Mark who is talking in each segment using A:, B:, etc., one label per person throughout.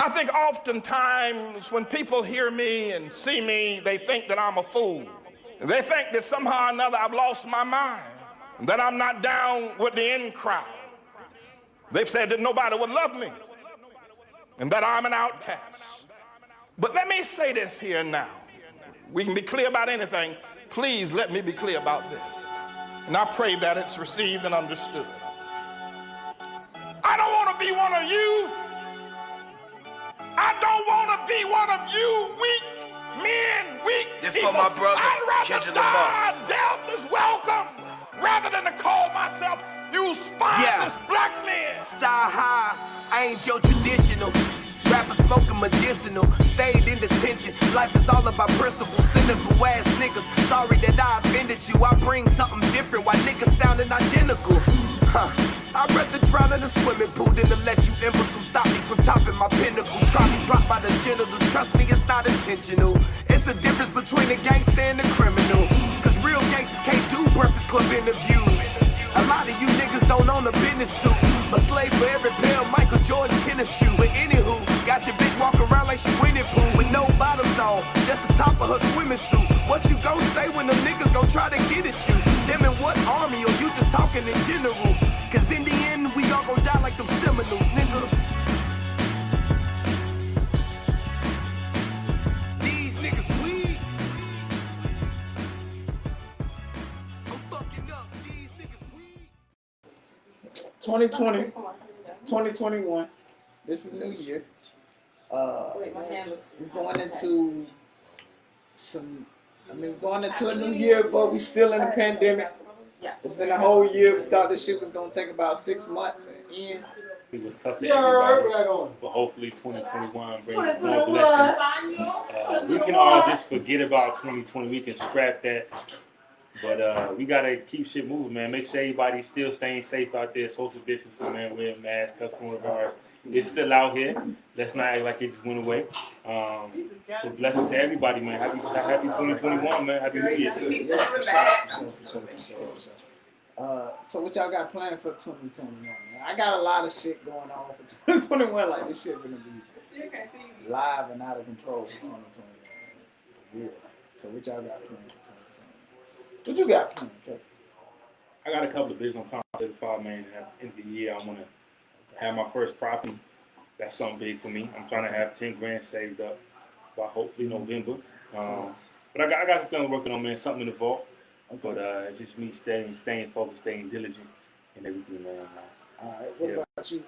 A: I think oftentimes when people hear me and see me, they think that I'm a fool. They think that somehow or another I've lost my mind, that I'm not down with the in crowd. They've said that nobody would love me and that I'm an outcast. But let me say this here now. We can be clear about anything. Please let me be clear about this. And I pray that it's received and understood. I don't want to be one of you. I don't want to be one of you weak men, weak people.
B: For my brother,
A: I'd rather die. Death is welcome rather than to call myself you spineless black men.
B: Side-high, I ain't your traditional rapper smoking medicinal, stayed in detention. Life is all about principles, cynical ass niggas. Sorry that I offended you. I bring something different while niggas sounding identical. I'd rather drown in a swimming pool than to let you imbeciles stop me from topping my pinnacle. Try me blocked by the genitals, trust me, it's not intentional. It's the difference between a gangster and a criminal. Cause real gangsters can't do Breakfast Club interviews. A lot of you niggas don't own a business suit. A slave for every pair of Michael Jordan tennis shoe. But anywho, got your bitch walking around like she winning pool with no bottoms on, just the top of her swimming suit. What you gon' say when them niggas gon' try to get at you? Them in what army, or you just talking in general? Cause in the end, we all gon' die like them Seminoles, nigga. These niggas weak. I'm fucking up. These niggas weak.
C: 2020, 2021. This is New Year. We're going into going into a new year, but we still in the pandemic. It's been a whole year. We thought this shit was gonna take about 6 months and end.
D: It was tough to everybody, but hopefully 2021 brings more blessings. We can all just forget about 2020. We can scrap that. But we gotta keep shit moving, man. Make sure everybody's still staying safe out there. Social distancing, man. Wearing masks, coronavirus. It's still out here. Let's not act like it just went away. So blessings to everybody, man. Happy 2021, man. Happy New Year.
C: So what y'all got planned for 2021, man? I got a lot of shit going on for 2021. Like, this shit gonna be live and out of control for 2021. Yeah. So what y'all got planned for 2021? What you got planned, Kevin?
D: I got a couple of business I'm trying to certify, man. At the end of the year, I want to have my first property. That's something big for me. I'm trying to have 10 grand saved up by hopefully November. But I got something I'm working on, man. Something in the vault. But it's just me staying focused, staying diligent, and everything, man.
C: All right. What about you?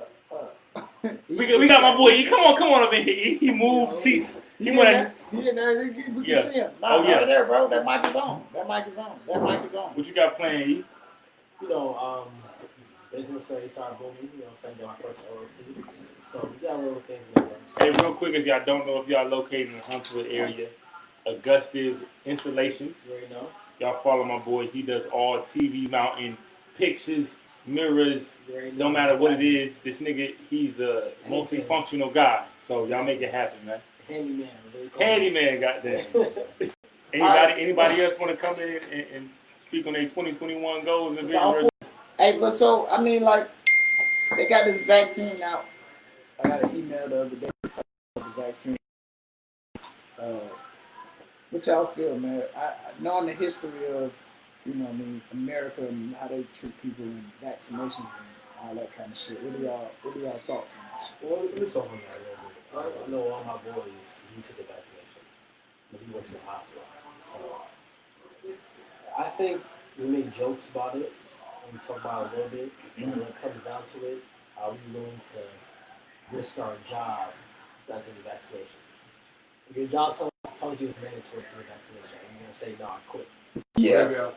D: We got my boy. Come on up in here. He moved seats.
C: He in there. We can see him. Right there, bro. That mic is on. What
D: you got planned, E?
E: You know, business started booming. You know, I'm saying, got my first LLC. So we got little things in the works.
D: Hey, real quick, if y'all don't know, if y'all located in the Huntsville area, Augusta Installations.
E: You already know.
D: Y'all follow my boy. He does all TV mounting, pictures, mirrors. No matter what it is, this nigga, he's a multifunctional guy. So y'all make it happen, man.
E: Handyman. Really cool.
D: Handyman, goddamn. Anybody else want to come in and speak on their 2021 goals and vision?
C: Hey, but so, I mean, like, they got this vaccine out. I got an email the other day about the vaccine. What y'all feel, man? I knowing the history of, you know, America and how they treat people and vaccinations and all that kind of shit. What are y'all thoughts on that?
E: Well, we're talking about it a little bit. I know one of my boys, he took the vaccination, but he works in the hospital. So I think we make jokes about it, and we talk about it a little bit, and when it comes down to it, are we willing to risk our job rather than the vaccination? If your job tells you it's mandatory to the vaccination, and you're going to say, no, I quit.
C: Yeah.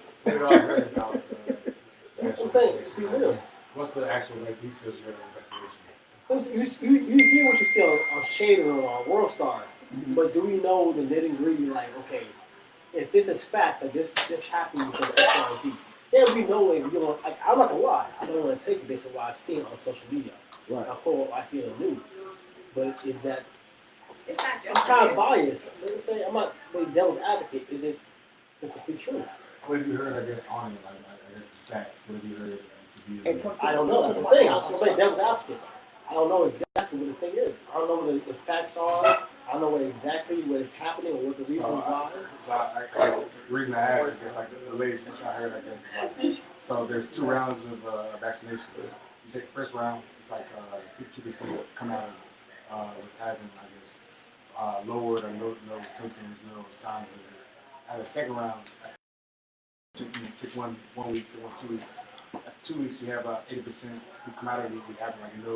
E: I'm saying, just be real.
F: What's the actual details of your
E: You
F: vaccination?
E: hear what you see on Shade or on World Star, but do we know the nitty gritty? Like, okay, if this is facts, like this happened because of X, Y, and Z, then we know, like, you know, like, I'm not gonna lie, I don't want to take it based on what I've seen on social media.
C: Right.
E: I see in the news, but is that?
G: It's not
E: I'm
G: just
E: kind of biased. You know what I'm saying? I'm not the devil's advocate. Is it the complete truth?
F: What have you heard, I guess, on it? Like, I guess the stats. What have you heard to be?
E: I don't know. That's the thing. I'm saying devil's advocate. I don't know exactly what the thing is. I don't know what the facts are. I don't know what is happening or what the reasons are.
F: The reason I asked is because, like, the latest thing I heard, I guess, is like, so there's 2 rounds of vaccination. You take the first round, it's like 50% come out with having, I guess, lowered or no symptoms, no signs of it. At the second round, you take one week to 2 weeks. After 2 weeks, you have about 80% who come out of it with having like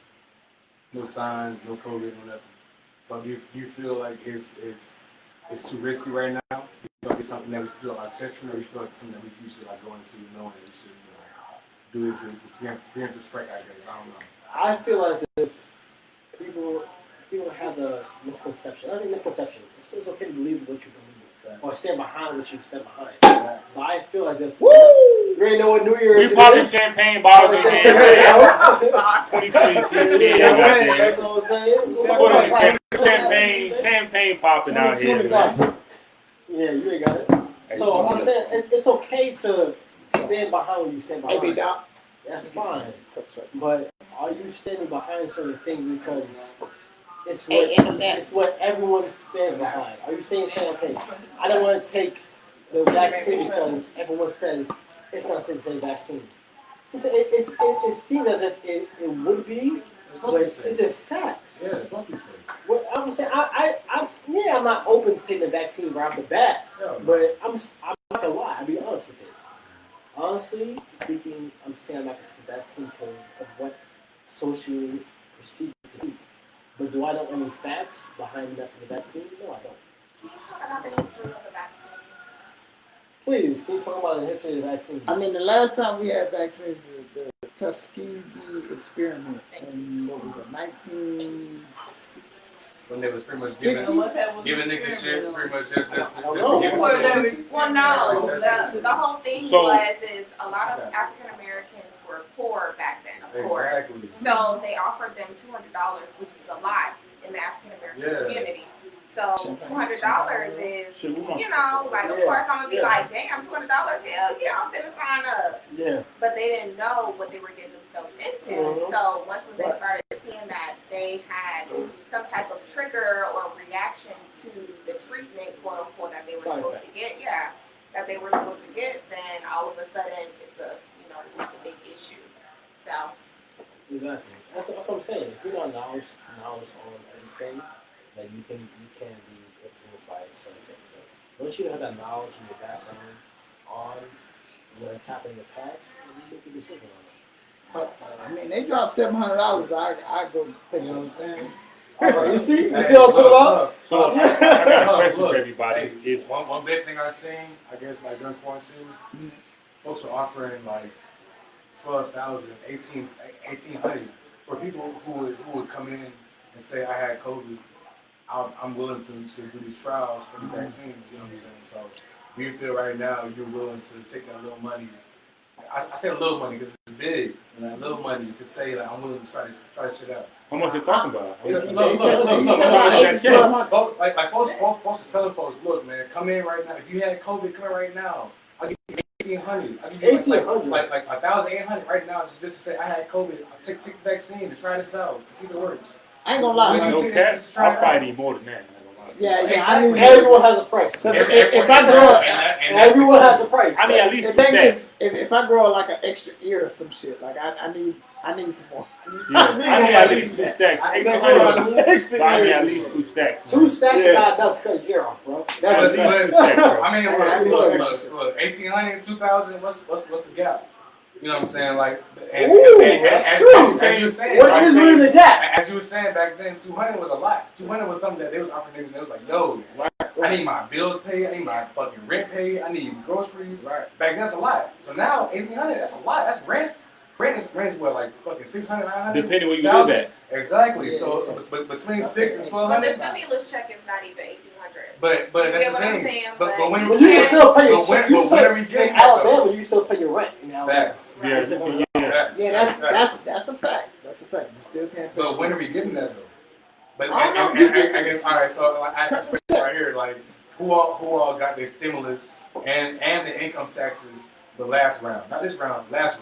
F: no signs, no COVID, no nothing. So do you feel like it's too risky right now? You feel like it's something that we still are testing, or you feel like it's something that we should like go into knowing that we should do this with preemptive strike? I guess I don't know.
E: I feel as if people have the misconception. I think misconception. It's okay to believe what you believe, or stand behind what you stand behind. But I feel as if you already know what New Year's is.
D: We popping champagne bottles again. 2026.
E: That's what I'm saying.
D: Champagne popping out here. Man.
E: Yeah, you ain't got it. So I'm saying it's okay to stand behind what you stand behind.
C: Hey, Doc.
E: That's fine. But are you standing behind certain things because it's what everyone stands behind? Are you saying, okay, I don't want to take the vaccine because everyone says it's not safe to take the vaccine? It's seen as if it would be, but is it facts?
F: Yeah, it's supposed to be safe.
E: Well, I'm saying I'm not open to taking the vaccine right off the bat, but I'm not gonna lie. I'll be honest with you. Honestly speaking, I'm saying I'm not going to take the vaccine because of what socially perceived to be. But do I know any facts behind that for the vaccine? No, I don't.
G: Can you talk about the history of the vaccine?
E: Please, can you talk about the history of the vaccine?
C: I mean, the last time we had vaccines, the Tuskegee experiment in, what was it, 19...
F: When they was pretty much giving niggas shit, pretty much just to give
G: it. Well, no, the whole thing is a lot of African Americans were poor back then, of course.
F: Exactly.
G: So they offered them $200, which is a lot in the African American community. So $200 is, you know, like, of course I'm gonna be like, damn, $200, hell yeah, I'm gonna sign up.
E: Yeah.
G: But they didn't know what they were getting themselves into. So once when they started seeing that they had some type of trigger or reaction to the treatment, quote unquote, that they were supposed to get, then all of a sudden it's a big issue. So.
E: Exactly. That's what I'm saying. If you're not knowledge on anything, that you can be influenced by certain things. So once you have that knowledge in your background on what has happened in the past, you make a decision on it.
C: I mean, they dropped $700. I go take it, you know what I'm saying?
E: You see what I'm talking about?
D: So I got a question for everybody.
F: If one big thing I've seen, I guess, like during quarantine, folks are offering like $12,000, $1,800 for people who would come in and say I had COVID. I'm willing to do these trials for the vaccines, you know what I'm saying? So do you feel right now you're willing to take that little money? I say a little money because it's big, a little money to say like I'm willing to try this shit out.
D: How much you talking about?
F: Look. Like folks are telling folks, look, man, come in right now. If you had COVID, come in right now. I'll give you $1,800. I'll give you like $1,800 right now just to say I had COVID. I'll take the vaccine to try this out, to see if it works.
C: I ain't gonna lie.
D: I'll probably need more than that.
C: Yeah. I mean,
E: everyone has a price.
C: If I grow up,
E: everyone has a price.
D: I mean, at least
C: the thing is, if I grow like an extra ear or some shit, like I need some more.
D: I need at least 2 stacks. I need at least 2 stacks.
E: 2 stacks is not enough to cut your ear off, bro.
D: That's at least 2 stacks, bro.
F: I mean, look, 1,800, 2,000. What's the gap? You know what I'm saying? Like, as you were saying,
E: what is really the gap?
F: As you were saying back then, 200 was a lot. 200 was something that they was offering niggas. They was like, yo, I need my bills paid. I need my fucking rent paid. I need groceries. Right. Back then, that's a lot. So now, 1,800, that's a lot. That's rent. Rent is what, like fucking 600, 900?
D: Depending where you live at.
F: Exactly. Yeah, so between 6 and 1,200.
G: The stimulus check is not even 1,800.
F: But that's the thing.
G: I'm saying,
F: but when
E: you can still pay your
F: rent, when are we getting
E: in Alabama? You still pay your rent in Alabama.
F: Facts.
C: Yeah, that's a fact. That's a fact. You still can't pay.
F: But when are we getting that though? But I guess all right. So I ask this question right here: like, who all got their stimulus and the income taxes the last round? Not this round, last round.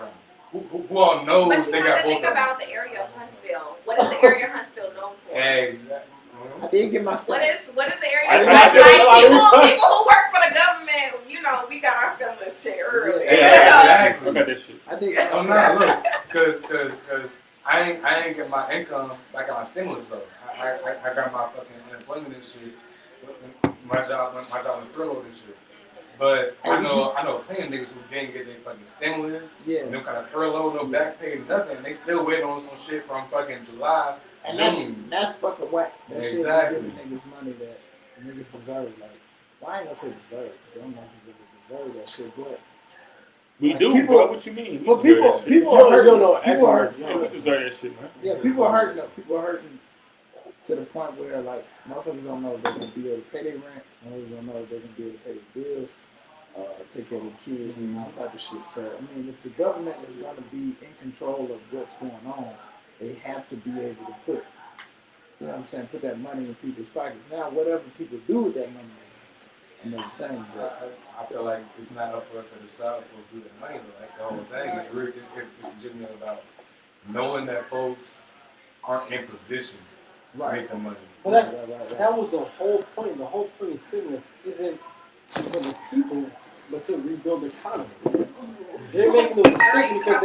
F: who all knows
G: but you
F: they
G: have
F: got
G: to
F: both
G: think
F: of them.
G: about the area of Huntsville. What is the area of Huntsville known for?
F: Exactly.
C: I did get my stuff.
G: What is the area?
D: I
G: Like
D: think
G: people who work for the government, you know, we got our stimulus check early.
F: Exactly.
D: I got this shit.
C: I think
F: I'm not look, cause I ain't get my income back on my stimulus though. I got my fucking unemployment and shit. My job was furloughed and shit. But I know plenty of niggas who didn't get their fucking stimulus, no kind of furlough, no back pay, nothing. They still waiting on some shit from fucking July,
C: and
F: June.
C: that's fucking whack. That
F: Exactly.
C: shit giving niggas money that niggas deserve. Like, well, I ain't gonna say deserve. I don't know if people deserve that shit, but
D: We
C: like,
D: do,
C: people,
D: bro. What you mean?
C: But people are hurting. People are hurting.
D: Yeah, we deserve that shit, man.
C: Yeah, people are hurting. People are hurting to the point where like motherfuckers don't know if they're gonna be able to pay their rent. Motherfuckers don't know if they're gonna be able to pay their bills, take care of their kids, and all type of shit. So I mean, if the government is gonna be in control of what's going on, they have to be able to put, you know what I'm saying, put that money in people's pockets. Now, whatever people do with that money is another thing. But
F: I feel like it's not up for us to decide who do the money though. That's the whole thing. It's really it's legitimate about knowing that folks aren't in position to make the money.
E: But that was the whole point. The whole point of stimulus isn't for the people, but to rebuild the economy. They're making those decisions because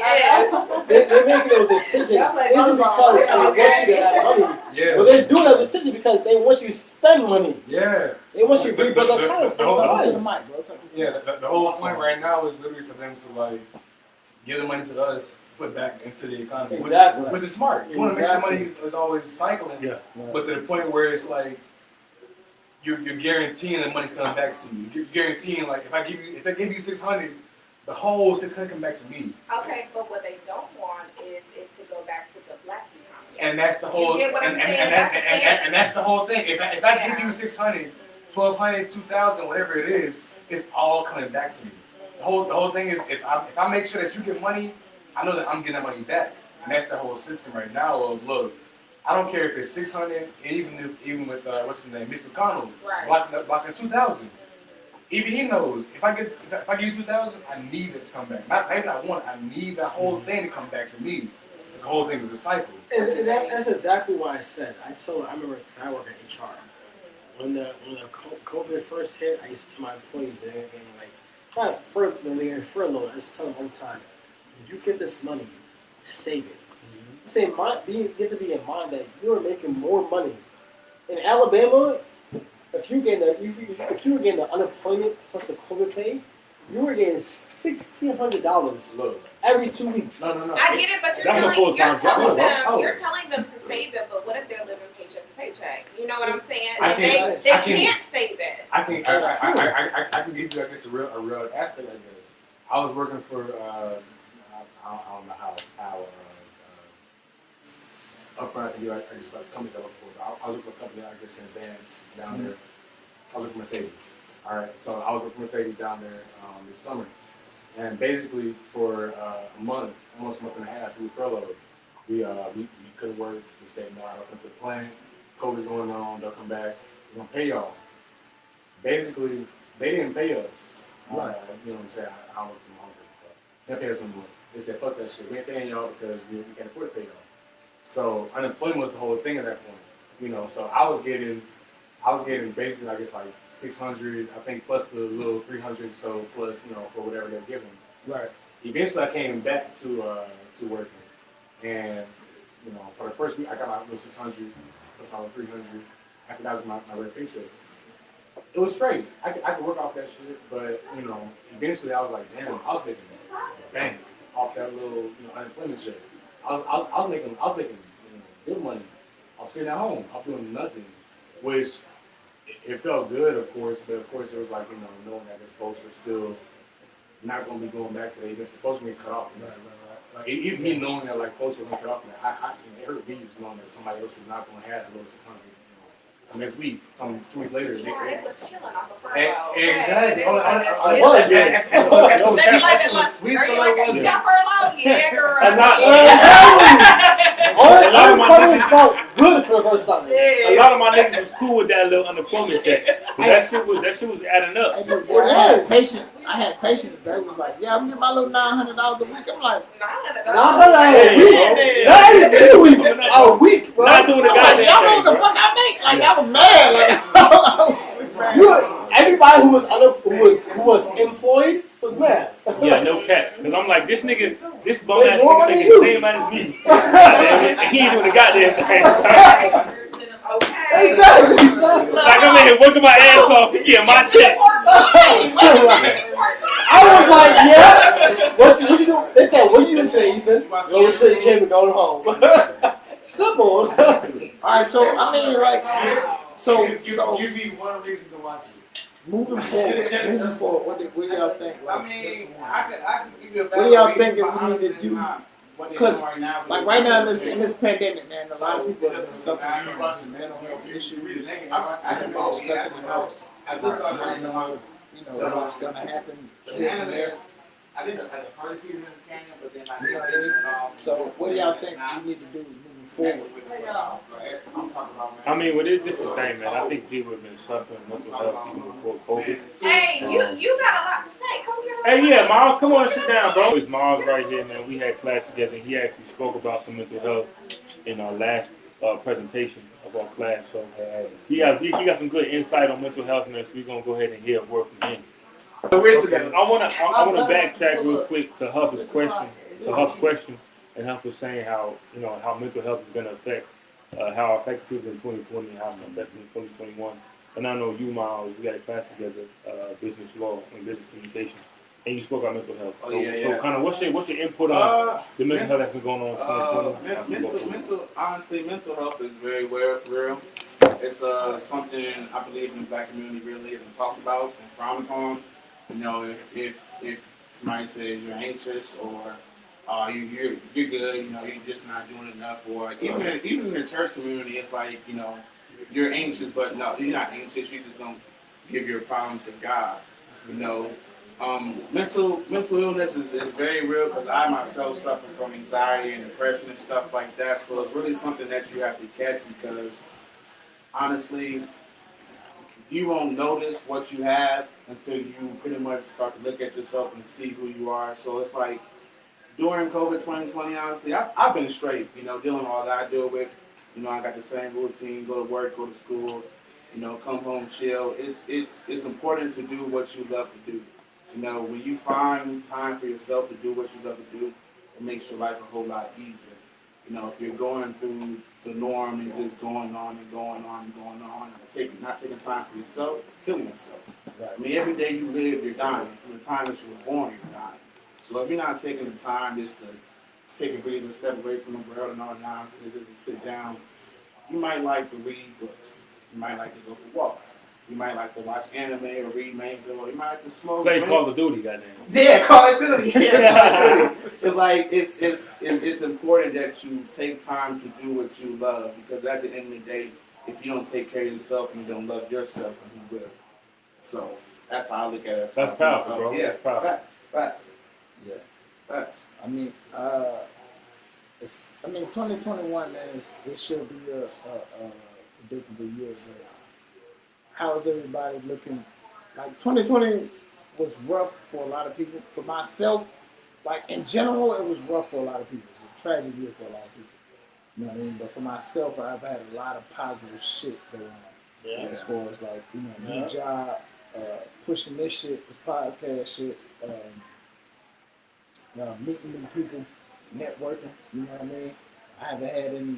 E: they're making those decisions isn't because they want you to have money.
F: Yeah.
E: But they're doing that decision because they want you to spend money.
F: Yeah.
E: They want you to rebuild the economy.
F: Yeah, the whole point right now is literally for them to like give the money to us, put back into the economy.
E: Exactly.
F: Which is smart. You want to make sure money is always cycling.
D: Yeah.
F: But to the point where it's like you're guaranteeing the money coming back to you. You're guaranteeing like if I give you 600, the whole 600 come back to me.
G: Okay, but what they don't want is it to go back to the black economy.
F: And that's the whole.
G: You get what I'm saying?
F: And that's the whole thing. If I give you 600, 1,200, 2,000, whatever it is, it's all coming back to me. The whole thing is if I make sure that you get money, I know that I'm getting that money back. And that's the whole system right now of look, I don't care if it's 600, even with what's his name, Mr. McConnell, blocking 2,000. Even he knows if I give you 2,000, I need it to come back. Maybe not one, I need the whole thing to come back to me. This whole thing is a cycle.
E: And that's exactly what I said. I remember because I work at HR. When the COVID first hit, I used to tell my employees when they get furloughed, I used to tell them all the time, you get this money, save it. Say, get to be in mind that you are making more money in Alabama. If you were getting the unemployment plus the COVID pay, you were getting $1,600 every 2 weeks.
F: No.
G: I get it, but you're telling them to save it. But what if they're living paycheck to paycheck? You know what I'm saying? They can't save it.
F: I can give you I guess a real aspect like this. I was working for I don't know how upfront I just like company I work for. I was working for a company I guess in Advance down there. I was working for Mercedes. All right, so I was working for Mercedes down there this summer, and basically for a month, almost a month and a half, we were furloughed. We couldn't work. We said no, I don't come to the plant. COVID's going on. They'll come back. We're gonna pay y'all. Basically, they didn't pay us. You know what I'm saying? I don't work from home. They didn't pay us no more. They said, fuck that shit. We ain't paying y'all because we can't afford to pay y'all. So unemployment was the whole thing at that point. You know, so I was getting basically I guess like 600, I think plus the little 300 so plus, you know, for whatever they're giving.
C: Right.
F: Eventually I came back to working. And, you know, for the first week I got my little 600 plus my 300. After that was my red paycheck. It was straight. I could work off that shit, but you know, eventually I was like, damn, I was making bang off that little unemployment check. I was making good money. I was sitting at home. I was doing nothing, which it felt good, of course, but of course it was like knowing that this folks were still not going to be going back to the events. Folks were going to cut off. Right. Like, even me knowing that like folks were going to cut off, it hurt me just knowing that somebody else was not going to have a little 600
D: next week. 2 weeks later.
G: Yeah, it was chilling on the front row.
E: Exactly.
G: Yeah,
E: That's sweet. So like,
G: was yeah, girl.
E: A lot of my niggas felt good for the first time.
D: A lot of my niggas was cool with that little unemployment check. But that shit was adding up.
C: Hey, look, boy, I had patience. They was like, yeah, I'm getting my little $900 a week. I'm like,
G: $900
E: a week, bro.
D: Not doing the goddamn
C: y'all know
D: thing,
C: what the
D: bro.
C: fuck I make? Like, I was mad.
E: Everybody who was employed was mad.
D: Yeah, no cap. Because I'm like, this bum ass nigga making the same amount as me. And he ain't doing the goddamn thing.
E: Exactly.
D: Like I'm in here working my ass off to get my check.
E: I was like, yeah. What you doing? They said, what are you doing today, Ethan? Going to the gym and going home. Simple.
C: All right, so I mean, like, so
F: Give me one reason to watch it.
C: moving forward, what do y'all think? Like,
F: I mean, I can give you a better
C: what do y'all
F: reason,
C: think
F: but
C: that we need to do?
F: Because
C: like right now in this pandemic, man, a lot of people have been suffering from just mental health issues. I've been stuck in the house. I don't know, what's gonna happen.
F: I think the first season is Canyon, but then
C: So what do y'all think we need to do moving forward?
D: I mean, this is the thing, man. I think people have been suffering mental health even before COVID.
G: Hey, you got a lot to say. Come get
D: Hey, yeah, Miles, come on and sit down, bro. It's Miles right here, man. We had class together. He actually spoke about some mental health in our last presentation of our class. So he got some good insight on mental health, man. So we're gonna go ahead and hear a word from him. Okay. I wanna backtrack real quick to Huff's question, and Huff was saying how how mental health is gonna affect how it affected people in 2020 and how it's gonna affect them in 2021. And I know you, Miles, we got a class together, business law and business communication, and you spoke about mental health. So kind of what's your input on the mental health that's been going on in 2020?
H: Honestly, mental health is very real. It's something I believe in the black community really isn't talked about and frowned upon. If somebody says you're anxious or you're good, you're just not doing enough, or even in the church community, it's like you're anxious, but no, you're not anxious. You just don't give your problems to God. Mental illness is very real because I myself suffer from anxiety and depression and stuff like that. So it's really something that you have to catch because honestly, you won't notice what you have until you pretty much start to look at yourself and see who you are. So it's like during COVID 2020, honestly, I've been straight, dealing with all that I deal with. I got the same routine, go to work, go to school, come home, chill. It's important to do what you love to do. When you find time for yourself to do what you love to do, it makes your life a whole lot easier. If you're going through the norm and just going on and going on and going on, and not taking time for yourself, killing yourself. Right. I mean, every day you live, you're dying. From the time that you were born, you're dying. So if you're not taking the time just to take a breather, step away from the world and all the nonsense, just to sit down, you might like to read books. You might like to go for walks. You might like to watch anime or read manga, or you might like to smoke.
D: Play Call of Duty, goddamn.
H: Yeah, Call of Duty. Yeah, it's like it's important that you take time to do what you love, because at the end of the day, if you don't take care of yourself and you don't love yourself, who will? So that's how I look at it.
D: That's powerful, bro.
H: Yeah,
D: that's powerful.
H: Facts.
C: Yeah.
H: Facts.
C: I mean, 2021, man, it should be a predictable year. But how's everybody looking? Like 2020 was rough for a lot of people. For myself, like in general, it was rough for a lot of people. It was a tragic year for a lot of people. You know what I mean? But for myself, I've had a lot of positive shit going on. Yeah. As far as like, new job, pushing this shit, this podcast shit, meeting new people, networking, you know what I mean? I haven't had any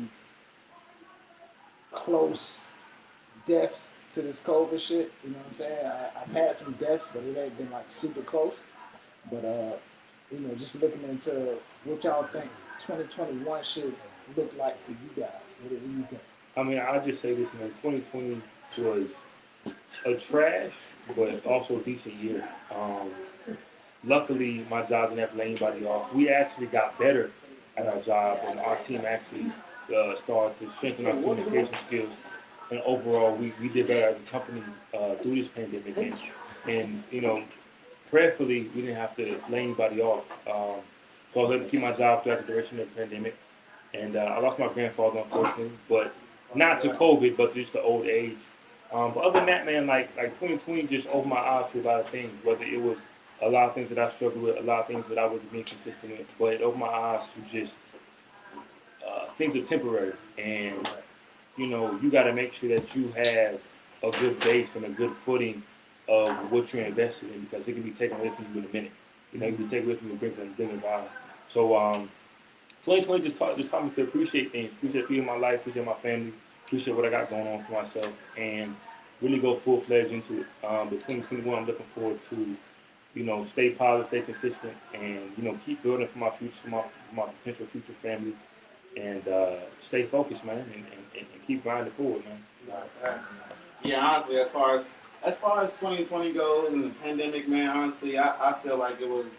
C: close deaths to this COVID shit, you know what I'm saying? I've had some deaths, but it ain't been like super close. But, just looking into what y'all think 2021 should look like for you guys. What do you think?
D: I mean, I'll just say this, man. 2020 was a trash, but also a decent year. Luckily, my job didn't have to lay anybody off. We actually got better at our job, and our team actually started to strengthen our communication skills. and overall, we did better as a company through this pandemic. And you know, prayerfully, we didn't have to lay anybody off. So I was able to keep my job throughout the duration of the pandemic. And I lost my grandfather, unfortunately, but not to COVID, but to just the old age. But other than that, man, like 2020 just opened my eyes to a lot of things, whether it was a lot of things that I struggled with, a lot of things that I wasn't being consistent with, but it opened my eyes to just things are temporary. And, you know, you got to make sure that you have a good base and a good footing of what you're invested in, because it can be taken away from you in a minute. You know, it can be taken away from you in a blink of an eye. So 2020 just taught me to appreciate things, appreciate people in my life, appreciate my family, appreciate what I got going on for myself, and really go full-fledged into it. But 2021, I'm looking forward to, you know, stay positive, stay consistent, and, you know, keep building for my future, for my potential future family, and stay focused, man, and keep grinding forward, man.
H: Yeah, honestly, as far as 2020 goes and the pandemic, man, honestly, I feel like it was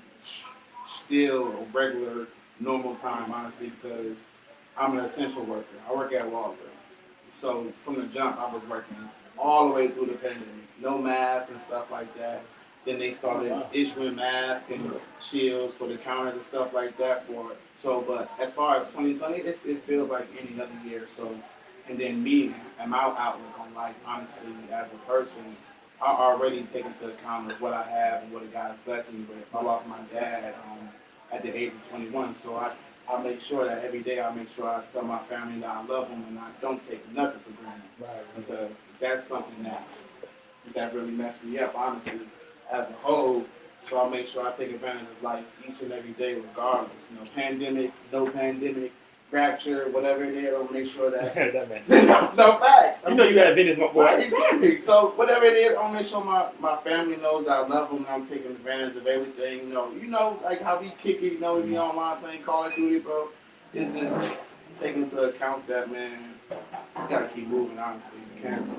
H: still a regular, normal time, honestly, because I'm an essential worker. I work at Walgreens. So from the jump, I was working all the way through the pandemic. No mask and stuff like that. Then they started issuing masks and shields for the counters and stuff like that for it. So, but as far as 2020, it feels like any other year. So, and then me and my outlook on life, honestly, as a person, I already take into account of what I have and what God's blessed me with. I lost my dad at the age of 21, so I make sure that every day I make sure I tell my family that I love them and I don't take nothing for granted. Right. Because that's something that really messed me up, honestly, as a whole. So I make sure I take advantage of life each and every day, regardless. You know, pandemic, no pandemic, rapture, whatever it is. I'll make sure that
D: That makes
H: no facts.
D: You know you got business, my boy.
H: Right, exactly. So whatever it is, I'll make sure my family knows that I love them and I'm taking advantage of everything. You know, like how we kick it. You know, we be online playing Call of Duty, bro. It's just taking into account that, man, you gotta keep moving. Honestly, you can't.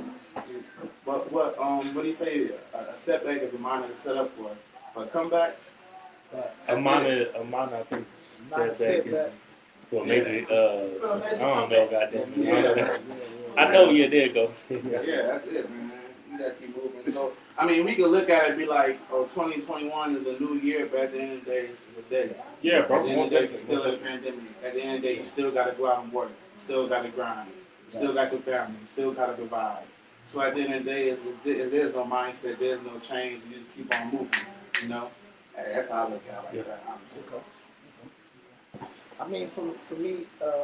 H: What do you say? A setback is a minor to set up for a comeback.
D: A minor, I think setback is for a major. I don't know, goddamn. I know, yeah, there you go.
H: Yeah, that's it, man. You gotta keep moving. So, I mean, we could look at it and be like, oh, 2021 is a new year, but at the end of the day, it's a day.
D: Yeah, bro.
H: At the end of the day, it's still in a pandemic. At the end of the day, you still gotta go out and work. You still gotta grind. You still got your family. You still gotta provide. So at the end of the day, if there's no mindset, there's no change, you just keep on moving, you know? That's how I look at it, like that, honestly.
C: I mean, for me,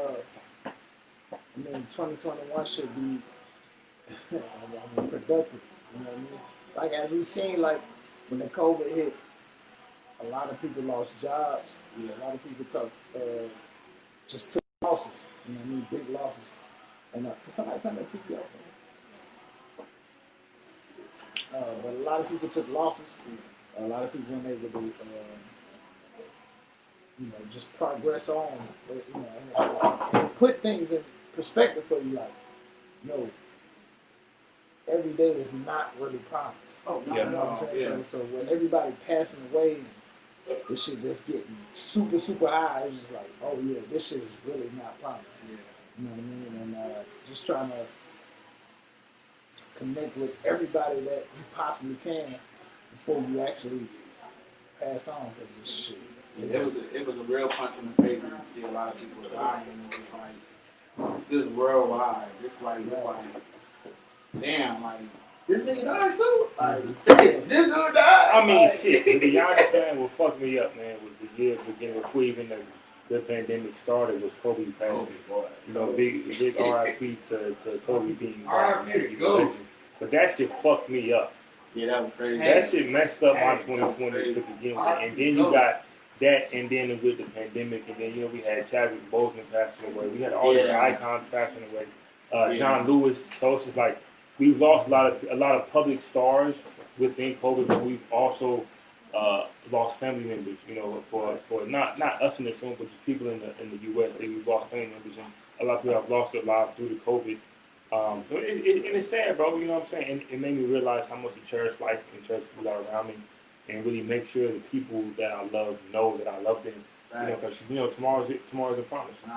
C: 2021 should be productive, you know what I mean? Like, as we've seen, like, when the COVID hit, a lot of people lost jobs. A lot of people just took losses, you know what I mean? Big losses. And somebody turn that TV off. But a lot of people took losses. A lot of people weren't able to, just progress on. But, and put things in perspective for you. Like, every day is not really promised.
H: Oh, no,
C: you know what I'm saying? Yeah. So when everybody passing away, this shit just getting super, super high. It's just like, oh yeah, this shit is really not promised. Yeah. You know what I mean? And just trying to connect with everybody that you possibly can before you actually pass on, because this shit.
H: It was a real punch in the face to see a lot of people dying. It's like, this worldwide. It's like, damn, like, this nigga died too? Like, damn, this dude died?
D: I mean, shit, to be honest, man, what fucked me up, man, was the year beginning before even the pandemic started was Kobe passing. Big RIP to Kobe being gone. But that shit fucked me up.
H: Yeah, that was crazy.
D: That shit messed up my 2020 to begin with. And then you got that, and then with the pandemic, and then we had Chadwick Boseman passing away. We had all these icons passing away. John Lewis. So it's just like we've lost a lot of public stars within COVID, but we've also lost family members. For not us in this room, but just people in the U.S. We've lost family members, and a lot of people have lost their lives due to COVID. So it's sad, bro. You know what I'm saying? And it made me realize how much to cherish life and cherish people that are around me, and really make sure the people that I love know that I love them. Because tomorrow's a promise.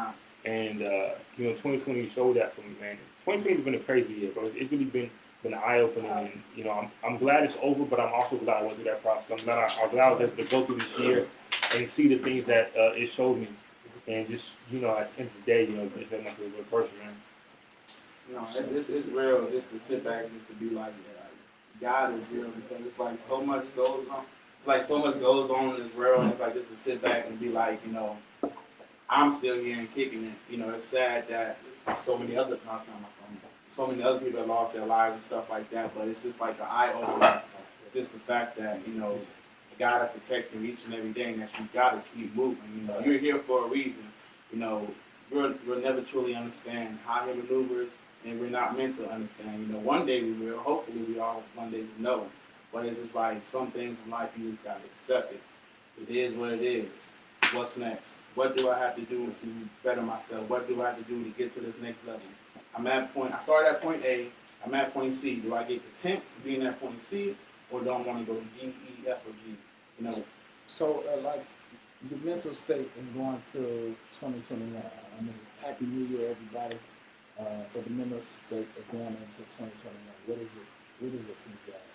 D: And 2020 showed that for me, man. 2020 has been a crazy year, bro. It's really been eye opening, and I'm glad it's over, but I'm also glad I went through that process. I'm glad I was able to go through this year and see the things that it showed me, and just at the end of the day, just make myself a good person, man.
H: It's real just to sit back and just to be like, God is real, because it's like so much goes on. It's like so much goes on in this world, and it's like just to sit back and be like, I'm still here and kicking it. It's sad that so many other people have lost their lives and stuff like that, but it's just like an eye opener. Just the fact that, God is protecting you each and every day, and that you gotta keep moving. You're here for a reason. We'll never truly understand how he maneuvers, and we're not meant to understand. One day we will. Hopefully we all one day will know. But it's just like some things in life you just gotta accept it. It is what it is. What's next? What do I have to do to better myself? What do I have to do to get to this next level? I started at point A, I'm at point C. Do I get content to being at point C, or do I want to go to D, E, F, or G?
C: So, like, the mental state in going to 2021. I mean, Happy New Year, everybody. But the mental state of going into 2021. What is it for you guys?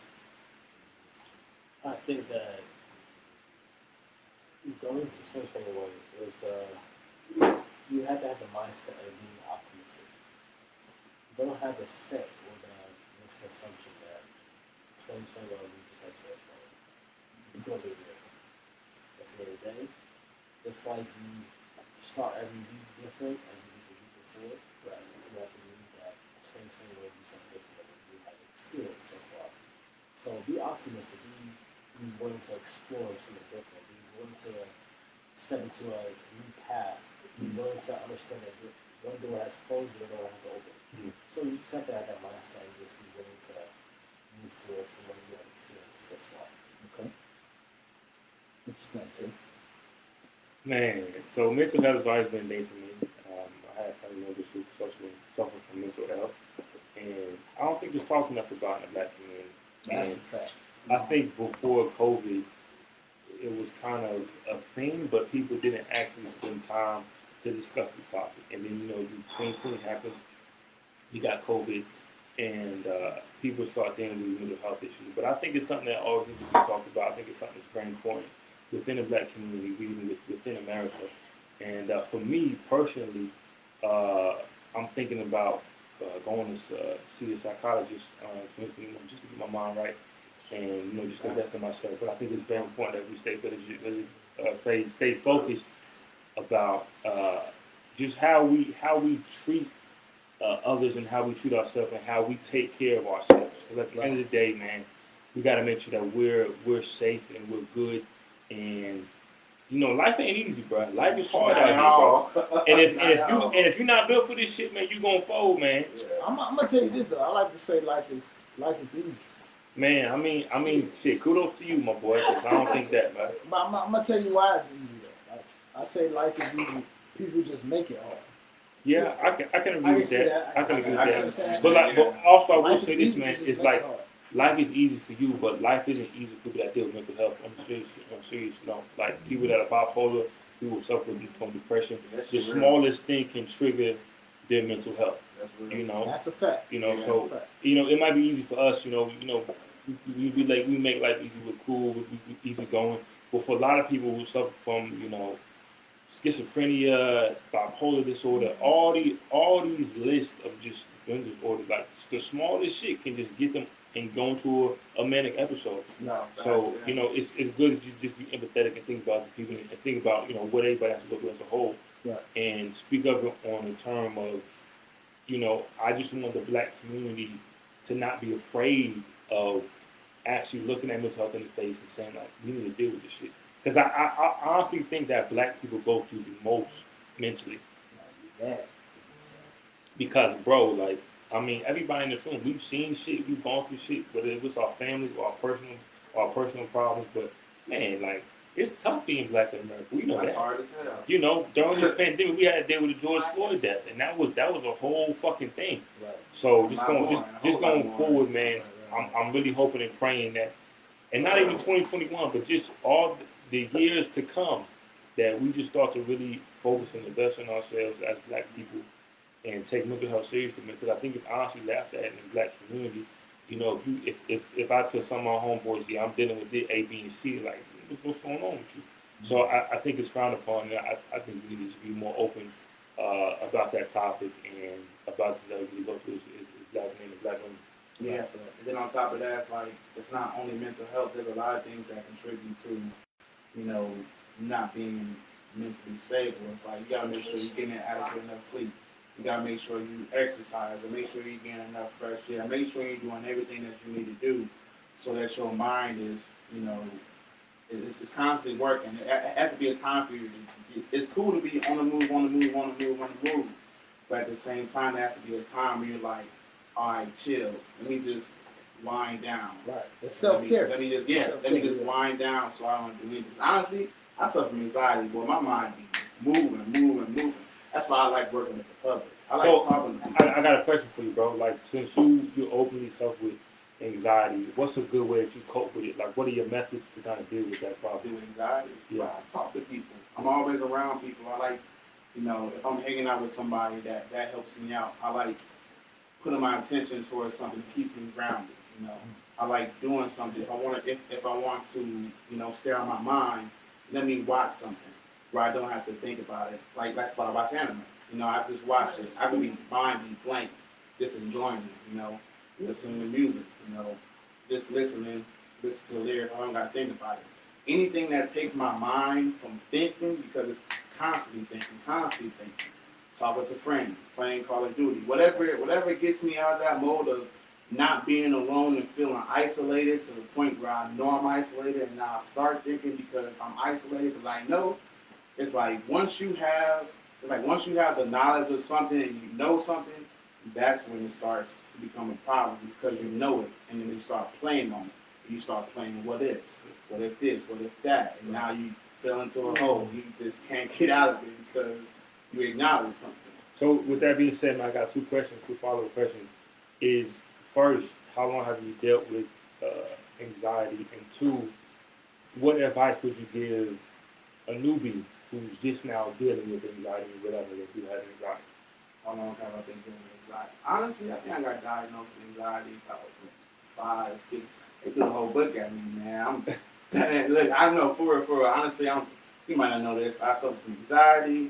E: I think that going into 2021 is you have to have the mindset of being optimistic. You don't have to set with this assumption that 2021 will be just like 2020. It's gonna be different. That's the other day. It's like you start every week different as you did the week before. Right. You have to believe that 2020 will be something different than you have experienced so far. So be optimistic. Be willing to explore something different. Be willing to step into a new path. Be willing to understand that one door has closed, the other door has opened. Mm-hmm. So you just have to have that mindset and just be willing to move forward from what you have experienced this far.
C: Okay. What you think, Jay?
D: Man, so mental health has always been a thing for me. I had family members who suffer from mental health, and I don't think there's talked enough about in the Black community.
C: That's a fact.
D: I think before COVID, it was kind of a thing, but people didn't actually spend time to discuss the topic. And then, 2020 happened, we got COVID, and people start dealing with mental health issues. But I think it's something that always needs to be talked about. I think it's something that's very important within the Black community, even within America. And for me, personally, I'm thinking about going to see a psychologist just to get my mind right. And just invest in myself. But I think it's very important that we stay focused about just how we treat others and how we treat ourselves and how we take care of ourselves. Because at the end of the day, man, we got to make sure that we're safe and we're good. And life ain't easy, bro. Life is hard out here, bro. And if you're not built for this shit, man, you gonna fold, man.
C: Yeah. I'm gonna tell you this though. I like to say life is easy.
D: Man, I mean, shit. Kudos to you, my boy. Cause I don't think that, man.
C: But I'm gonna tell you why it's easy though. Like I say, life is easy. People just make it hard.
D: Yeah, I can agree with that. I can agree with that. But also, I will say this, man. It's like life is easy for you, but life isn't easy for people that deal with mental health. I'm serious. Like people that are bipolar, people suffer from depression. The smallest thing can trigger their mental health.
C: That's a fact.
D: So it might be easy for us. We make life easy. We're cool. We're easy going. But for a lot of people who suffer from schizophrenia, bipolar disorder, all these lists of just disorders, like the smallest shit can just get them and go into a manic episode. So it's good to just be empathetic and think about the people and think about what everybody has to go through as a whole, and speak up on the term of I just want the Black community to not be afraid of actually looking at mental health in the face and saying like we need to deal with this shit. Because I honestly think that Black people go through the most mentally. Because bro, everybody in this room, we've seen shit, we've gone through shit, whether it was our families or our personal problems. But man, it's tough being Black in America. We know that.
H: Hard as hell.
D: During this pandemic, we had to deal with the George Floyd death, and that was a whole fucking thing. Right. So just going forward, man, I'm really hoping and praying that, and not even 2021, but just all the years to come, that we just start to really focus and invest in ourselves as black people and take mental health seriously, because I think it's honestly laughed at in the black community. You know, if I tell some of my homeboys, yeah, I'm dealing with it, A, B, and C, like, what's going on with you? So I think it's frowned upon. I think we need to be more open about that topic and about the we go through is black men and black women.
H: Yeah, and then on top of that, it's like, it's not only mental health, there's a lot of things that contribute to, you know, not being mentally stable. It's like, you gotta make sure you're getting adequate enough sleep. You gotta make sure you exercise, and make sure you're getting enough fresh air. Make sure you're doing everything that you need to do so that your mind is, you know, it's constantly working. It has to be a time for you. It's cool to be on the move, but at the same time, there has to be a time where you're like, all right, chill. Let me just wind down.
C: Right. It's self-care.
H: Let me just wind down so I don't do anything. Honestly, I suffer from anxiety, boy. My mind be moving. That's why I like working with the public. I like talking to people.
D: I got a question for you, bro. Like, since you openly suffer with anxiety, what's a good way that you cope with it? Like, what are your methods to kind of deal with that problem?
H: Deal with anxiety?
D: Yeah.
H: I talk to people. I'm always around people. I like, you know, if I'm hanging out with somebody that helps me out, I like putting my attention towards something that keeps me grounded. You know, I like doing something. If I want to, you know, stay on my mind, let me watch something where I don't have to think about it. Like, that's why I watch anime. You know, I just watch it. I can be blank, just enjoying it. You know, listening to music. You know, just listen to the lyrics. I don't got to think about it. Anything that takes my mind from thinking, because it's constantly thinking. Talking to friends, playing Call of Duty, whatever gets me out of that mode of not being alone and feeling isolated to the point where I know I'm isolated, and now I start thinking because I'm isolated, because I know it's like once you have the knowledge of something and you know something, that's when it starts to become a problem, because you know it, and then you start playing on it. You start playing what ifs, what if this, what if that, and now you fell into a hole. You just can't get out of it because you acknowledge something.
D: So with that being said, I got two questions, two follow-up questions. Is first, how long have you dealt with anxiety? And two, what advice would you give a newbie who's just now dealing with anxiety or whatever, if you have anxiety?
H: How long have I been dealing with anxiety? Honestly, I think I got diagnosed with anxiety about 5, 6. They threw the whole book at me, man. Look, I know for real. Honestly, you might not know this. I suffer from anxiety,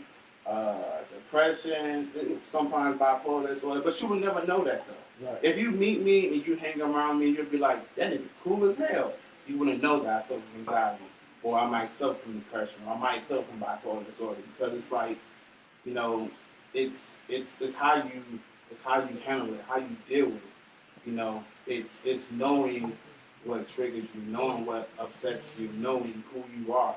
H: depression, sometimes bipolar disorder, but you would never know that though. Right. If you meet me and you hang around me, you'll be like, that nigga cool as hell. You wouldn't know that I suffer from anxiety, or I might suffer from depression, or I might suffer from bipolar disorder, because it's like, you know, it's how you handle it, how you deal with it. You know, it's knowing what triggers you, knowing what upsets you, knowing who you are.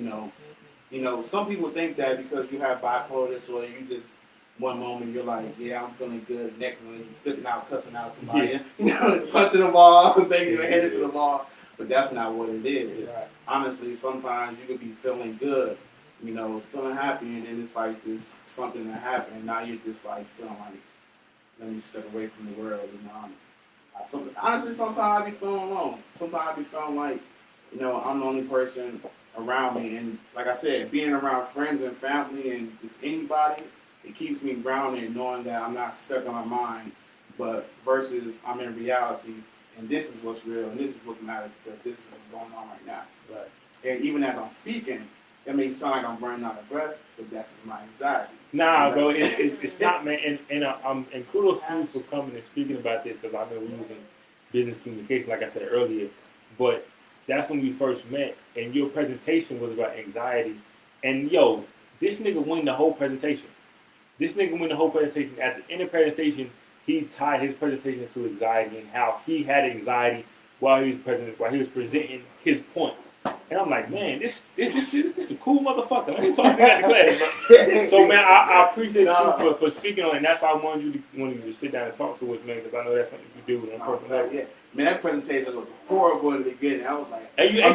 H: You know, some people think that because you have bipolar disorder, you just one moment you're like, yeah, I'm feeling good. The next one you're flipping out, cussing out somebody, you know, punching the ball, banging your head into the ball. But that's not what it is. Right. Honestly, sometimes you could be feeling good, you know, feeling happy, and then it's like just something that happened, and now you're just like feeling like, let me step away from the world, you know. Honestly, sometimes I be feeling alone. Sometimes I be feeling like, you know, I'm the only person around me, and like I said, being around friends and family and just anybody, it keeps me grounded and knowing that I'm not stuck in my mind, but versus I'm in reality, and this is what's real, and this is what matters, because this is what's going on right now. Right. And even as I'm speaking, it may sound like I'm running out of breath, but that's just my anxiety.
D: Nah, bro, it's not, man. And kudos to you for coming and speaking about this, because I know we're using business communication, like I said earlier. But that's when we first met, and your presentation was about anxiety. And yo, this nigga won the whole presentation. At the end of the presentation, he tied his presentation to anxiety and how he had anxiety while he was presenting his point. And I'm like, man, this is a cool motherfucker. Let me talk to that in class, bro. So, man, I appreciate you for speaking on it. And that's why I wanted you to sit down and talk to us, man, because I know that's something you do.
H: Yeah. Man, that presentation was horrible in the beginning. I was like,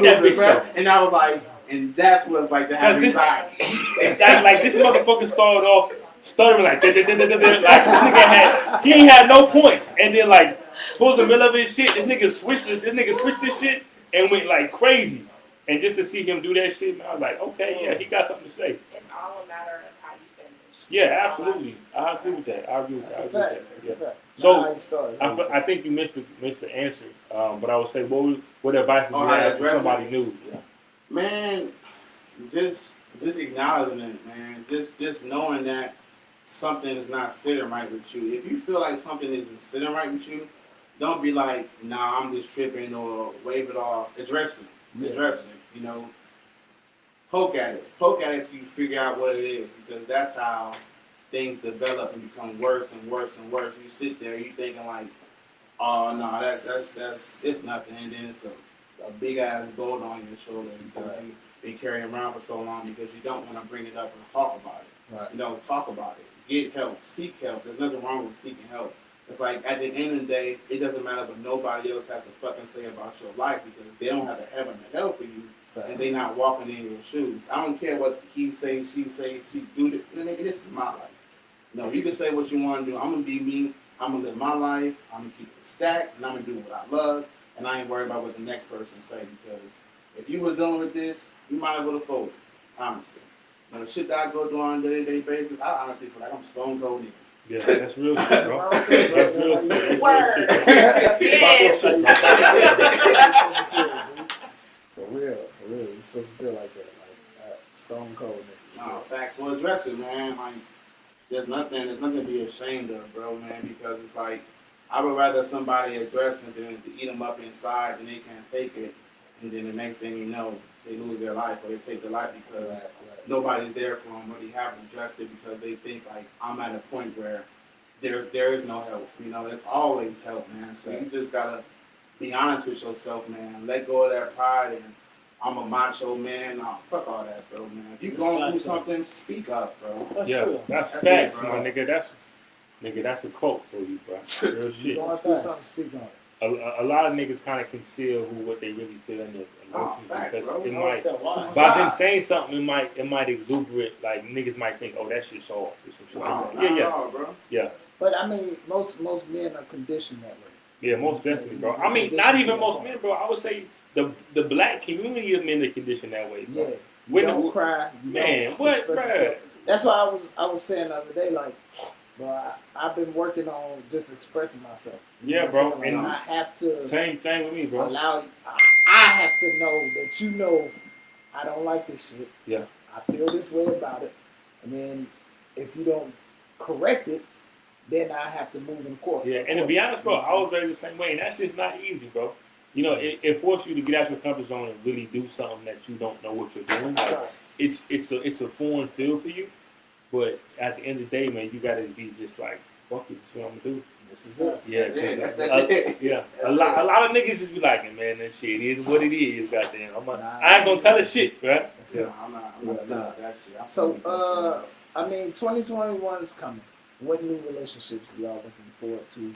D: and
H: I was like, and that's what it's like to have anxiety.
D: Like, this motherfucker started off stuttering like, like this nigga he ain't had no points. And then, like, towards the middle of his shit, this nigga switched this shit and went like crazy. And just to see him do that shit, man, I was like, okay, yeah, he got something to say.
G: It's all a matter of how you finish.
D: Yeah, absolutely. I agree with that.
C: So
D: I think you missed the answer. But I would say, what advice would you have for somebody new? Yeah.
H: Man, just acknowledging it, man. Just knowing that something is not sitting right with you. If you feel like something isn't sitting right with you, don't be like, nah, I'm just tripping or wave it off. Address it, you know. Poke at it till you figure out what it is, because that's how things develop and become worse and worse and worse. You sit there, you thinking like, oh no, that's it's nothing, and then it's a big ass boulder on your shoulder because you've been carrying around for so long because you don't want to bring it up and talk about it.
C: Right.
H: You know, talk about it. Get help. Seek help. There's nothing wrong with seeking help. It's like at the end of the day, it doesn't matter what nobody else has to fucking say about your life because they don't have the heaven to help you. Right. And they not walking in your shoes. I don't care what he says, she says, she do this. Nigga, this is my life. No, you can say what you want to do. I'm gonna be me. I'm gonna live my life. I'm gonna keep it stacked, and I'm gonna do what I love. And I ain't worried about what the next person say because if you was dealing with this, you might have would have folded. Honestly, but the shit that I go through on a day-to-day basis, I honestly feel like I'm stone cold nigga.
D: Yeah, that's real shit, bro. That's real shit. That's
G: Word.
D: Yes.
C: For real, you're supposed to feel like that, like stone cold.
H: No, facts. So address it, man. Like, there's nothing to be ashamed of, bro, man. Because it's like I would rather somebody address it than to eat them up inside and they can't take it, and then the next thing you know, they lose their life or they take their life because nobody's there for them or they haven't addressed it because they think like I'm at a point where there is no help. You know, there's always help, man. So you just gotta be honest with yourself, man. Let go of that pride and I'm a macho man. No, fuck all that, bro, man. If you going through something, speak up, bro.
D: That's facts, my nigga. That's a quote for you, bro. Real shit.
C: Going through something, speak on it.
D: A lot of niggas kind of conceal what they really feel in their emotions because
H: bro.
D: it might. By them saying something, it might exuberate. Like niggas might think, oh, that shit's soft or some shit like that. Yeah,
H: bro.
D: Yeah.
C: But I mean, most men are conditioned that way.
D: Yeah, most definitely, bro. I mean, not even most men, bro. I would say the black community of men are conditioned that way, bro.
C: Yeah. You don't cry.
D: Man, what, bro?
C: That's why I was saying the other day, like, bro, I've been working on just expressing myself.
D: Yeah, bro.
C: Like, and I have to.
D: Same thing with me, bro.
C: I have to know that you know I don't like this shit.
D: Yeah.
C: I feel this way about it, and then if you don't correct it, then I have to move in court.
D: Yeah, and to be honest, bro, I was raised the same way, and that's just not easy, bro. You know, it forces you to get out your comfort zone and really do something that you don't know what you're doing. Like, it's a foreign field for you, but at the end of the day, man, you got to be just like, fuck it, that's what I'm gonna do.
C: This is it.
D: Yeah,
H: that's it.
D: Yeah, a lot of niggas just be like, man, that shit is what it is, goddamn. I ain't gonna tell the shit, right?
H: Yeah, I'm not saying that shit.
C: So, I mean, 2021 is coming. What new relationships are y'all looking forward to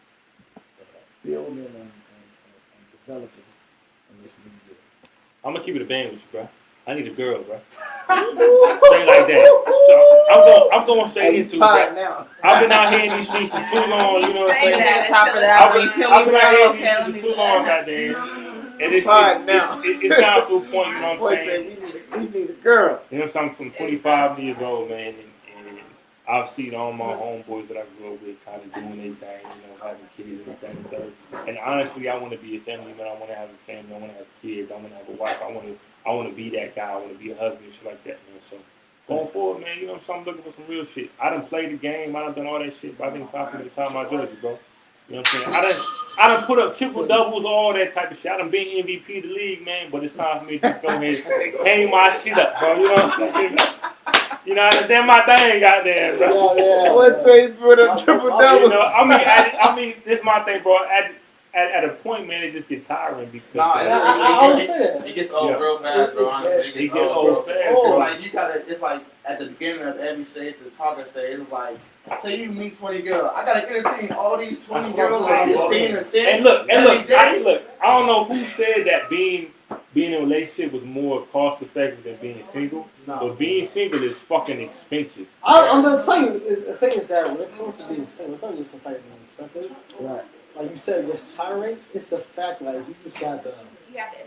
C: building and developing in this new year?
D: I'm gonna keep it a band with you, bro. I need a girl, bro. Say like that. So I'm going straight into it, bro. I've been out here in these streets for too long, you know what I'm saying? I've been out here in these streets for too long, goddamn. And it's down to a point, you know what I'm saying?
C: We need a girl.
D: You know what I'm saying? I'm 25 years old, man, and I've seen all my homeboys that I grew up with kind of doing their thing, you know, having kids and this, that, and the third. And honestly, I want to be a family man. I want to have a family. I want to have kids. I want to have a wife. I want to be that guy. I want to be a husband and shit like that, man. So going forward, man, you know what I'm saying? I'm looking for some real shit. I done played the game. I done done all that shit, but I think it's time for me to tie my jersey, bro. You know what I'm saying? I done put up triple doubles, all that type of shit. I done been MVP of the league, man, but it's time for me to just go ahead and hang my shit up, bro. You know what I'm saying? You know, that's my thing out there, bro.
C: Yeah. Let's say put up triple doubles.
D: You know, I mean, this is my thing, bro. At a point, man, it just gets tiring because
H: it gets old real fast, bro. Honestly, it gets old real fast. It's like you gotta. It's like at the beginning of every stage, the talking stage, it's like. Say you meet 20 girls. I gotta entertain all these 20 girls at 15 and 10.
D: And look, I don't know who said that being in a relationship was more cost effective than being single. No. But being single is fucking expensive.
E: I'm not saying the thing is that when it comes to being single, it's not just the fact that it's expensive. Right. Like you said, it's tiring. It's the fact like you just got the.
G: You have to entertain.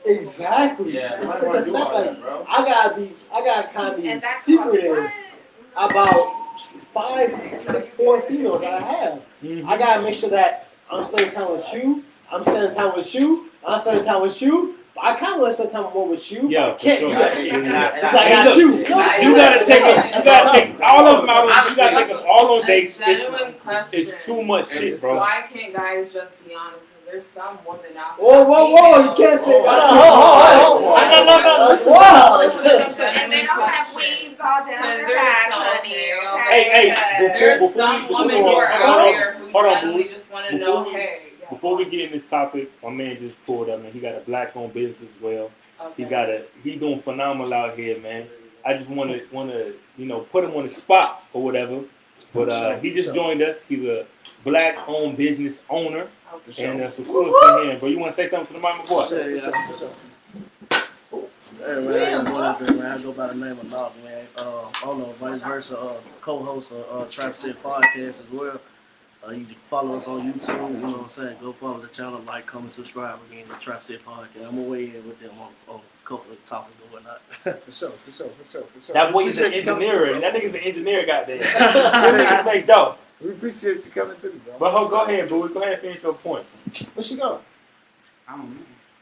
E: Exactly.
H: Yeah,
E: It's
H: I
E: the
H: wanna
E: fact,
H: do all
E: like,
H: that, bro.
E: I gotta kind of be
G: And that's
E: secretive about 5, 6, 4 females that I have. I gotta make sure that I'm spending time with you. I'm spending time with you. I'm spending time with you. But I kind of want to spend time more with you.
D: Yeah,
E: I can't
D: for
E: do
D: sure.
E: that shit.
D: Yeah.
E: Because I got you.
D: You gotta take all of them out. You gotta take them all on dates.
I: Genuine question.
D: It's too much shit, bro.
I: Why can't guys just be honest? Because there's some women out there.
E: Whoa! You can't say that. Hold.
G: And they don't have weaves all down their back, honey.
D: Hey,
I: There's some women who are out there who genuinely just want to know, hey.
D: Before we get in this topic, my man just pulled up, man. He got a black-owned business as well.
I: Okay.
D: He doing phenomenal out here, man. I just want to, put him on the spot or whatever. But he just joined us. He's a black-owned business owner, and so cool for him. But you want to say something to the mama boy?
J: Hey man, I go by the name of Knock, man. Owner, vice versa, co-host of Trap City Podcast as well. You can follow us on YouTube, you know what I'm saying? Go follow the channel, like, comment, subscribe again, the Trap City Podcast. I'm gonna weigh in with them on a couple of topics and whatnot.
C: For sure.
D: That boy is an engineer. That nigga's an engineer, goddamn. That niggas make dope.
C: We appreciate you coming through, bro.
D: But go ahead, boo. Go ahead and finish your point.
C: Where she going?
H: I don't know.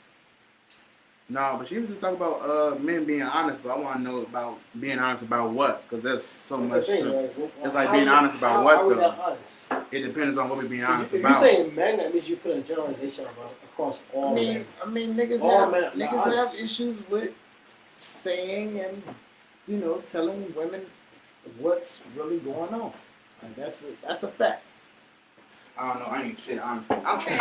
H: No, but she was just talking about men being honest, but I want to know about being honest about what, because there's so much to. It's like being honest about what, though. It depends on what we're being honest about.
E: If you're saying men, that means you put a generalization across all men.
C: I mean, niggas have issues with saying and, telling women what's really going on. And that's a fact.
H: I don't know. I ain't shit, honestly.
D: I'm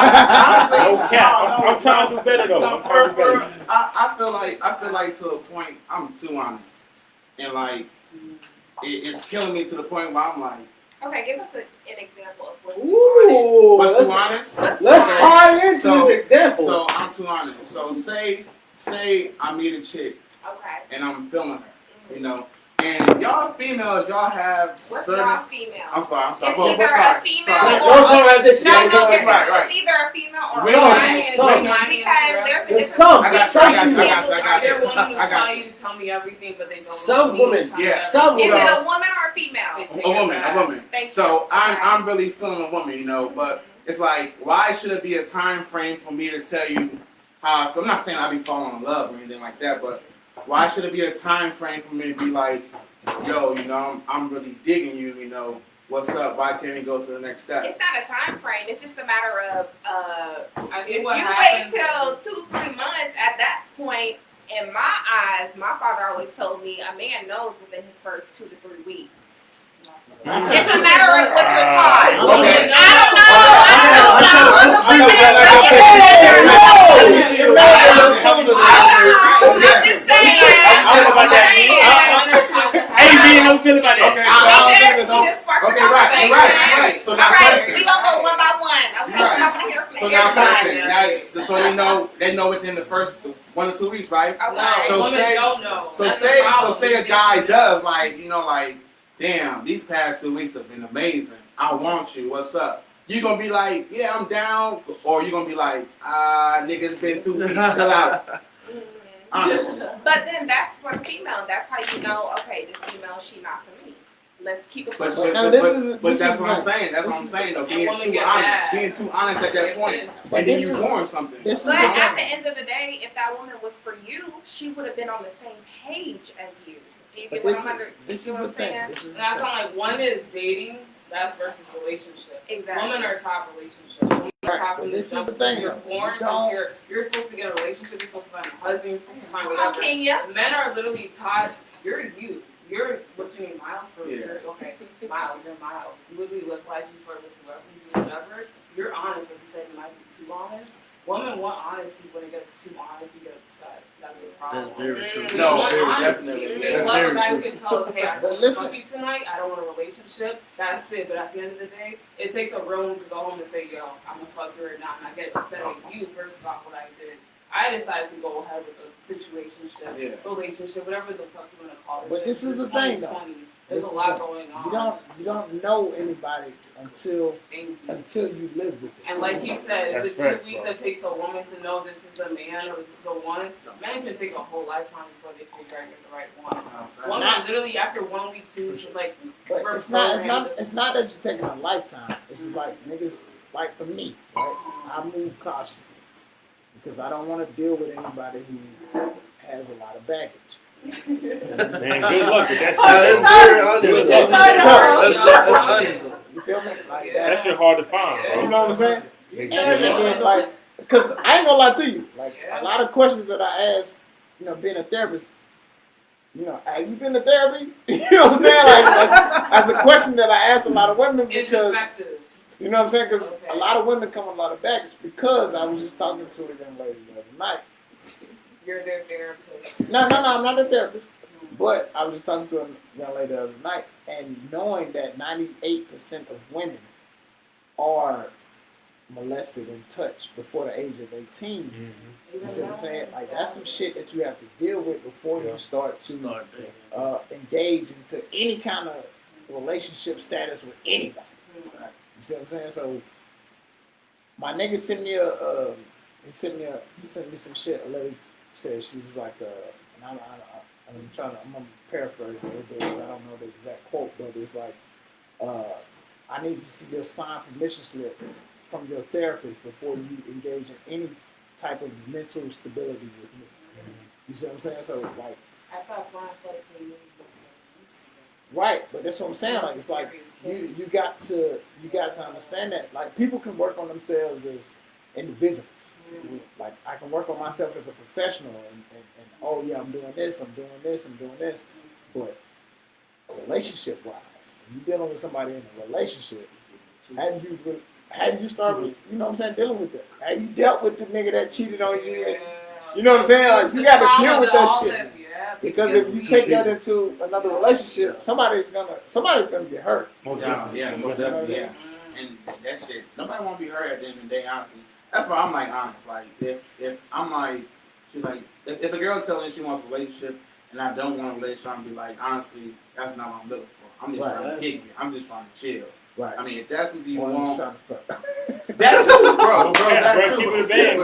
D: trying to do better, though.
H: I feel like to a point, I'm too honest. And, like, it's killing me to the point where I'm like,
G: Okay, give us an example of what's
H: too honest.
E: Let's tie into this example.
H: So I'm too honest. So say I meet a chick, and I'm feeling her, and y'all females, y'all have
G: What's
H: certain.
G: y'all female?
H: I'm sorry.
G: It's either a female or
E: it's
G: either a female or a man. Because there's a
E: some.
H: I got you.
I: Are there women who tell me everything, but they don't?
E: Some women.
H: Yeah.
E: Some
G: Is
E: women.
G: it a woman or a female?
H: A woman. So I'm really feeling a woman, but it's like, why should it be a time frame for me to tell you how I feel? I'm not saying I be falling in love or anything like that, but why should it be a time frame for me to be like, yo, I'm really digging you, what's up? Why can't we go to the next step?
G: It's not a time frame. It's just a matter of
I: I think
G: if
I: what
G: you
I: happens
G: wait till 2-3 months. At that point, in my eyes, my father always told me a man knows within his first 2 to 3 weeks. It's a matter of what you're taught.
H: Okay.
G: I don't know. I'm just saying.
D: I don't know about that. Hey, man, how you feel about that?
H: Right. So now,
G: we gonna go one by one. Okay, I want to hear from
H: So now, person, so they know within the first 1 or 2 weeks, right?
G: Okay.
H: So
I: women don't know.
H: So say a guy does damn, these past 2 weeks have been amazing. I want you. What's up? You gonna be like, yeah, I'm down, or you gonna be like, nigga, it's been 2 weeks. Chill out. Honestly.
G: But then that's for the female. That's how you know, okay, this female, she not for me. Let's keep it
H: But
G: pushing.
H: that's what I'm saying. That's what I'm saying, though. Being too honest at that point, and then you warn something.
G: But at the end of the day, if that woman was for you, she would have been on the same page as you. Do you get what I'm under?
C: This is the thing.
I: That's not like one is dating, that's versus relationship.
G: Exactly.
I: Women are top relationship.
C: This is the thing.
I: You're born, you're supposed to get a relationship, you're supposed to find a husband, you're supposed to find
G: Come
I: whatever.
G: on, Kenya.
I: Men are literally taught, you're you. You're, what's your name, Miles? Okay, Miles, you're Miles. You literally look like you flirt with whoever, you do whatever. You're honest, like you said, you might be too honest. Women want honesty. When it gets too honest, we get upset. That's the problem.
J: That's very true.
H: No, definitely.
I: We love a guy who can tell us, hey, I
C: But
I: feel
C: listen.
I: funky tonight, I don't want a relationship. That's it. But at the end of the day, it takes a real one to go home and say, yo, I'm a fucker or not. And I get upset at you first off what I did. I decided to go ahead with a situationship, relationship, whatever the fuck you want to call it.
C: But this is the thing, though.
I: There's a lot going on.
C: You don't know anybody until you live with it.
I: And like he said, is it 2 weeks it takes a woman to know this is the man or this is the one? A man can take a whole lifetime before they figure out the right one. Woman literally after 1 week, 2 weeks, it's like.
C: But it's not that you're taking a lifetime. It's just like niggas. Like for me, right? I move cautiously because I don't want to deal with anybody who has a lot of baggage.
D: Man, good luck with that.
C: You feel me? Like
D: that shit hard to find, bro.
C: You know what I'm saying? And then, like, because I ain't gonna lie to you. Like a lot of questions that I ask, being a therapist. Have you been to therapy? You know what I'm saying? Like that's a question that I ask a lot of women because. You know what I'm saying? Because a lot of women come with a lot of baggage because I was just talking to a young lady the other night.
I: You're their therapist.
C: No, I'm not a therapist. But I was just talking to a young lady the other night and knowing that 98% of women are molested and touched before the age of 18. Mm-hmm. You see what I'm saying? Like that's some shit that you have to deal with before you start to engage into any kind of relationship status with anybody. Right? You see what I'm saying? So my nigga sent me he sent me some shit. A lady said she was like, and I'm gonna paraphrase a little bit because I don't know the exact quote, but it's like, I need to see your signed permission slip from your therapist before you engage in any type of mental stability with me. You see what I'm saying? So like,
I: I thought Brian Fletcher knew.
C: Right, but that's what I'm saying. Like it's like you got to understand that like people can work on themselves as individuals. Mm-hmm. Like I can work on myself as a professional and oh yeah, I'm doing this, but relationship wise, when you're dealing with somebody in a relationship, have you started, you know what I'm saying, dealing with that? Have you dealt with the nigga that cheated on you? And, you know what I'm saying? Like you got to deal with that shit. Because if you take that into another relationship, somebody's gonna get hurt.
H: Most definitely. And that shit, nobody want to be hurt at the end of the day, honestly. That's why I'm like honest. Like if I'm like, she's like, if a girl telling me she wants a relationship and I don't want a relationship, I'm be like, honestly, that's not what I'm looking for. I'm just trying to kick it. I'm just trying to chill. Right. I mean, if that's what you want, that's too, bro. That's too. Keep it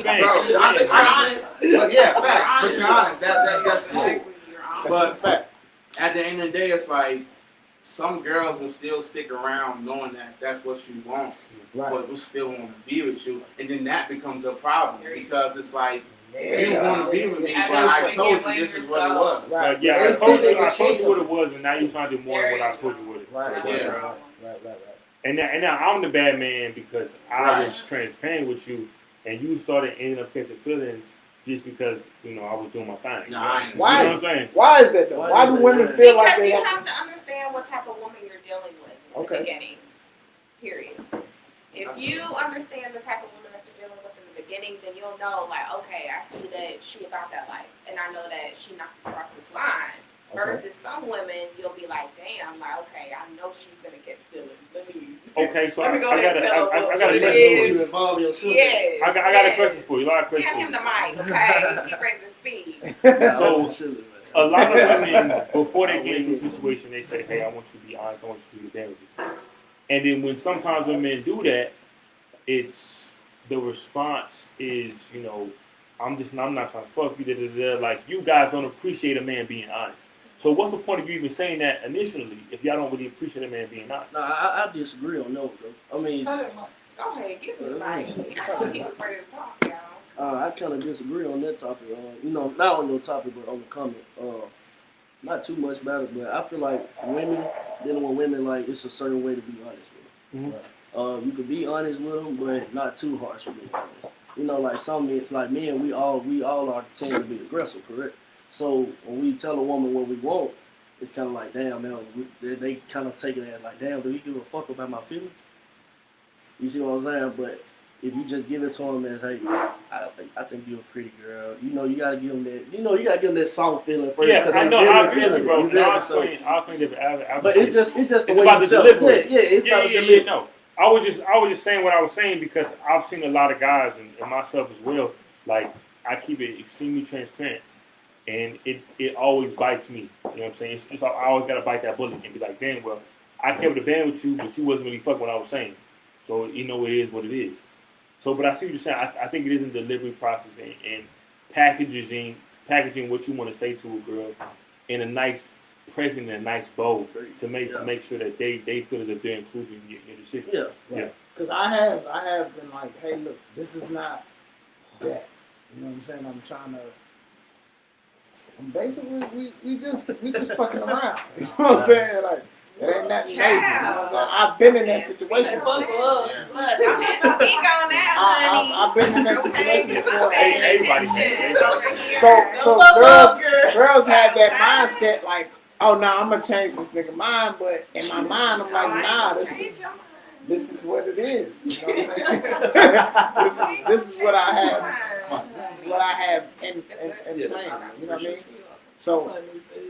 H: honest. But yeah, fact. But you're honest. That's cool. But at the end of the day, it's like some girls will still stick around knowing that that's what you want, but will still want to be with you, and then that becomes a problem because it's like. You want to be with me, but I told you this is what it was.
D: Right. Yeah, I told you what it was, but now you're trying to do more than what I told you what it was.
C: Right.
D: And now I'm the bad man because I was transparent with you, and you started ending up catching feelings just because I was doing my thing.
C: Why?
D: You know what I'm saying?
C: Why is that though? Why do women feel like they
G: you have to understand what type of woman you're dealing with in the beginning. Period. If you understand the type of woman that you're dealing with in the beginning, then you'll know, like, okay, I see that she about that life, and I know that she not across this line. Versus some women, you'll be like, damn, like, okay, I know she's gonna catch feelings.
D: Okay, so I got a question for you.
G: Hand him the mic, okay? Get ready to speak.
D: So a lot of women, before they get into a situation, they say, hey, I want you to be honest, I want you to be there with me. And then when sometimes women do that, it's the response is, I'm not trying to fuck you, like you guys don't appreciate a man being honest. So what's the point of you even saying that initially if y'all don't really appreciate a man being honest?
J: No, I disagree on that, though. I mean,
G: go ahead, give me the mic. He was ready to talk, y'all.
J: I kind of disagree on that topic. Not on the topic, but on the comment. Not too much about it, but I feel like dealing with women, like it's a certain way to be honest with them. Mm-hmm. You could be honest with them, but not too harsh with them. Like some men, it's like men, we all are tend to be aggressive, correct? So when we tell a woman what we want, it's kind of like, damn, man, they kind of take it as like, damn, do you give a fuck about my feelings? You see what I'm saying? But if you just give it to them as, hey, I think you're a pretty girl. You gotta give them that. You gotta give them that soft feeling first.
D: Yeah, I know. I agree with you, bro.
J: But it's just the way
D: about
J: you
D: the
J: tell
D: delivery.
J: It's about the delivery.
D: No, I was just saying what I was saying because I've seen a lot of guys and myself as well. Like I keep it extremely transparent. and it always bites me. You know what I'm saying? I always gotta bite that bullet and be like, damn, well, I kept the band with you, but you wasn't really fucking what I was saying. So it is what it is. So, but I see what you're saying. I think it is in the delivery process and packaging what you want to say to a girl in a nice present and a nice bow to make sure that they feel that they're included in your decision.
C: Yeah, right. Because I have been like, hey, look, this is not that. You know what I'm saying? Basically we just fucking around. You know what I'm saying? Like, it ain't that crazy. You know, I've been in that situation before. I've been in that situation before.
D: Everybody.
C: So girls had that mindset like, oh no, I'm gonna change this nigga mind, but in my mind I'm like, nah, this is what it is. You know what I'm saying? this is what I have. This is what I have in plan. You know what I mean? So,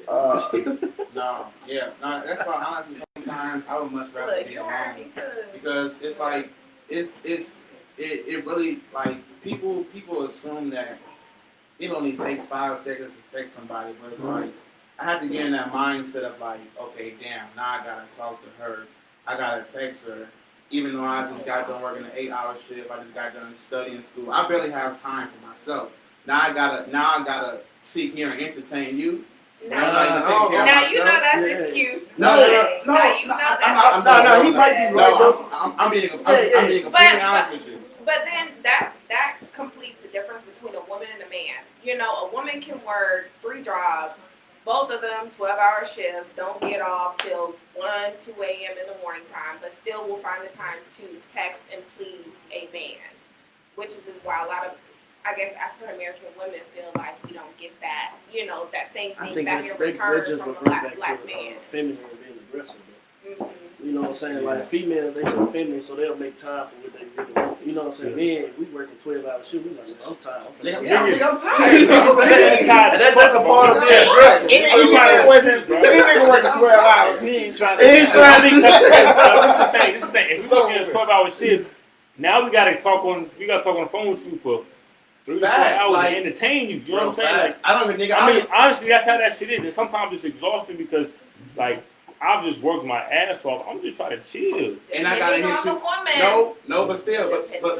H: that's why honestly sometimes I would much rather be alone because it's like it really like people assume that it only takes 5 seconds to text somebody, but it's like I have to get in that mindset of like, okay, damn, now I gotta talk to her, I gotta text her, even though I just got done working an 8-hour shift, I just got done studying school, I barely have time for myself. Now I gotta sit here and entertain you.
G: Now you know that's an excuse.
H: No. He might be right. I'm being completely honest with you.
G: But then that completes the difference between a woman and a man. You know, a woman can work 3 jobs, both of them 12-hour shifts, don't get off till 1, 2 a.m. in the morning time, but still will find the time to text and please a man, which is why a lot of, I guess, African American women feel like we don't get that, you know, that same thing back in return from a black man.
J: Feminine and being aggressive. You know what I'm saying? Like females, they so feminine, so they'll make time for what they really want. You know what I'm saying? Men, we working 12-hour shifts. We like, I'm tired.
H: I'm tired. You know what I'm saying? That's a part of being aggressive.
C: This nigga working 12 hours. He ain't trying to.
D: This is the thing. If we're working a 12-hour shift, now we gotta talk on the phone with you for 3 to 4 hours
H: like,
D: to entertain you. You know what I'm saying? Like,
H: I don't even think.
D: I mean, honestly, that's how that shit is. And sometimes it's exhausting because, like, I've just worked my ass off. I'm just trying to chill.
H: And I gotta hit you. No, but still,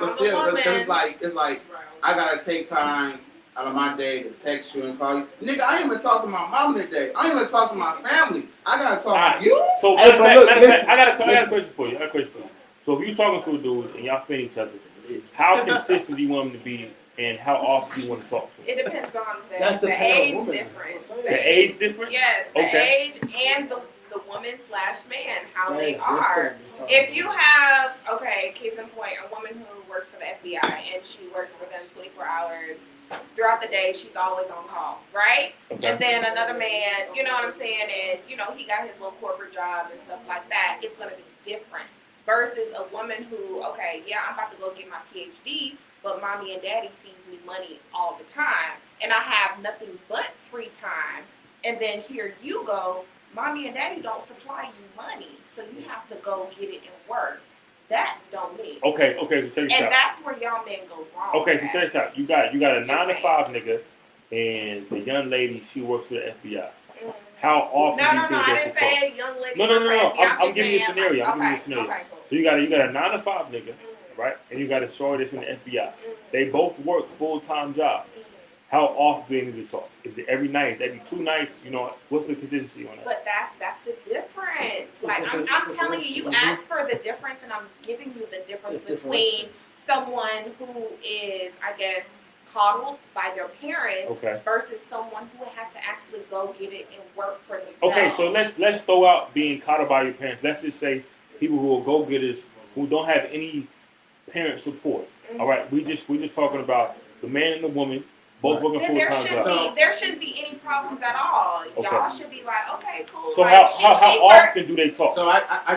H: it's like I gotta take time out of my day to text you and call you. Nigga, I ain't even talk to my mom today. I ain't even talk to my family. I gotta talk to you.
D: So, I got a question for you. So if you're talking to a dude and y'all feeling each other, how consistent do you want him to be? And how often do you want to talk to him?
G: It depends on the age difference.
D: The age difference?
G: Yes, the age and the woman/man, how they are. If you have, case in point, a woman who works for the FBI and she works for them 24 hours throughout the day, she's always on call, right? Okay. And then another man, you know what I'm saying, and you know, he got his little corporate job and stuff like that, it's gonna be different. Versus a woman who, I'm about to go get my PhD, but mommy and daddy feeds me money all the time, and I have nothing but free time. And then here you go, mommy and daddy don't supply you money, so you have to go get it and work. That don't mean.
D: Okay, so check this out.
G: And that's where y'all men go wrong.
D: Okay, so check this out. You got a 9 to 5 nigga, and the young lady, she works for the FBI. How often do you think
G: I didn't say young lady.
D: No. I'm giving you a scenario. Okay, cool. So you got a 9 to 5 nigga, right? And you got a shorty that's in the FBI. They both work full-time jobs. How often do they need to talk? Is it every night? Is it every 2 nights? You know, what's the consistency on that?
G: But that's the difference. Like I'm telling you, you asked for the difference, and I'm giving you the difference between someone who is, I guess, coddled by their parents versus someone who has to actually go get it and work for themselves.
D: Okay, so let's throw out being coddled by your parents. Let's just say people who are go-getters who don't have any parent support. Mm-hmm. All right, we just talking about the man and the woman both working full-time jobs.
G: There shouldn't be any problems at all. Y'all should be like, okay, cool.
D: So
G: like,
D: how often do they talk?
H: So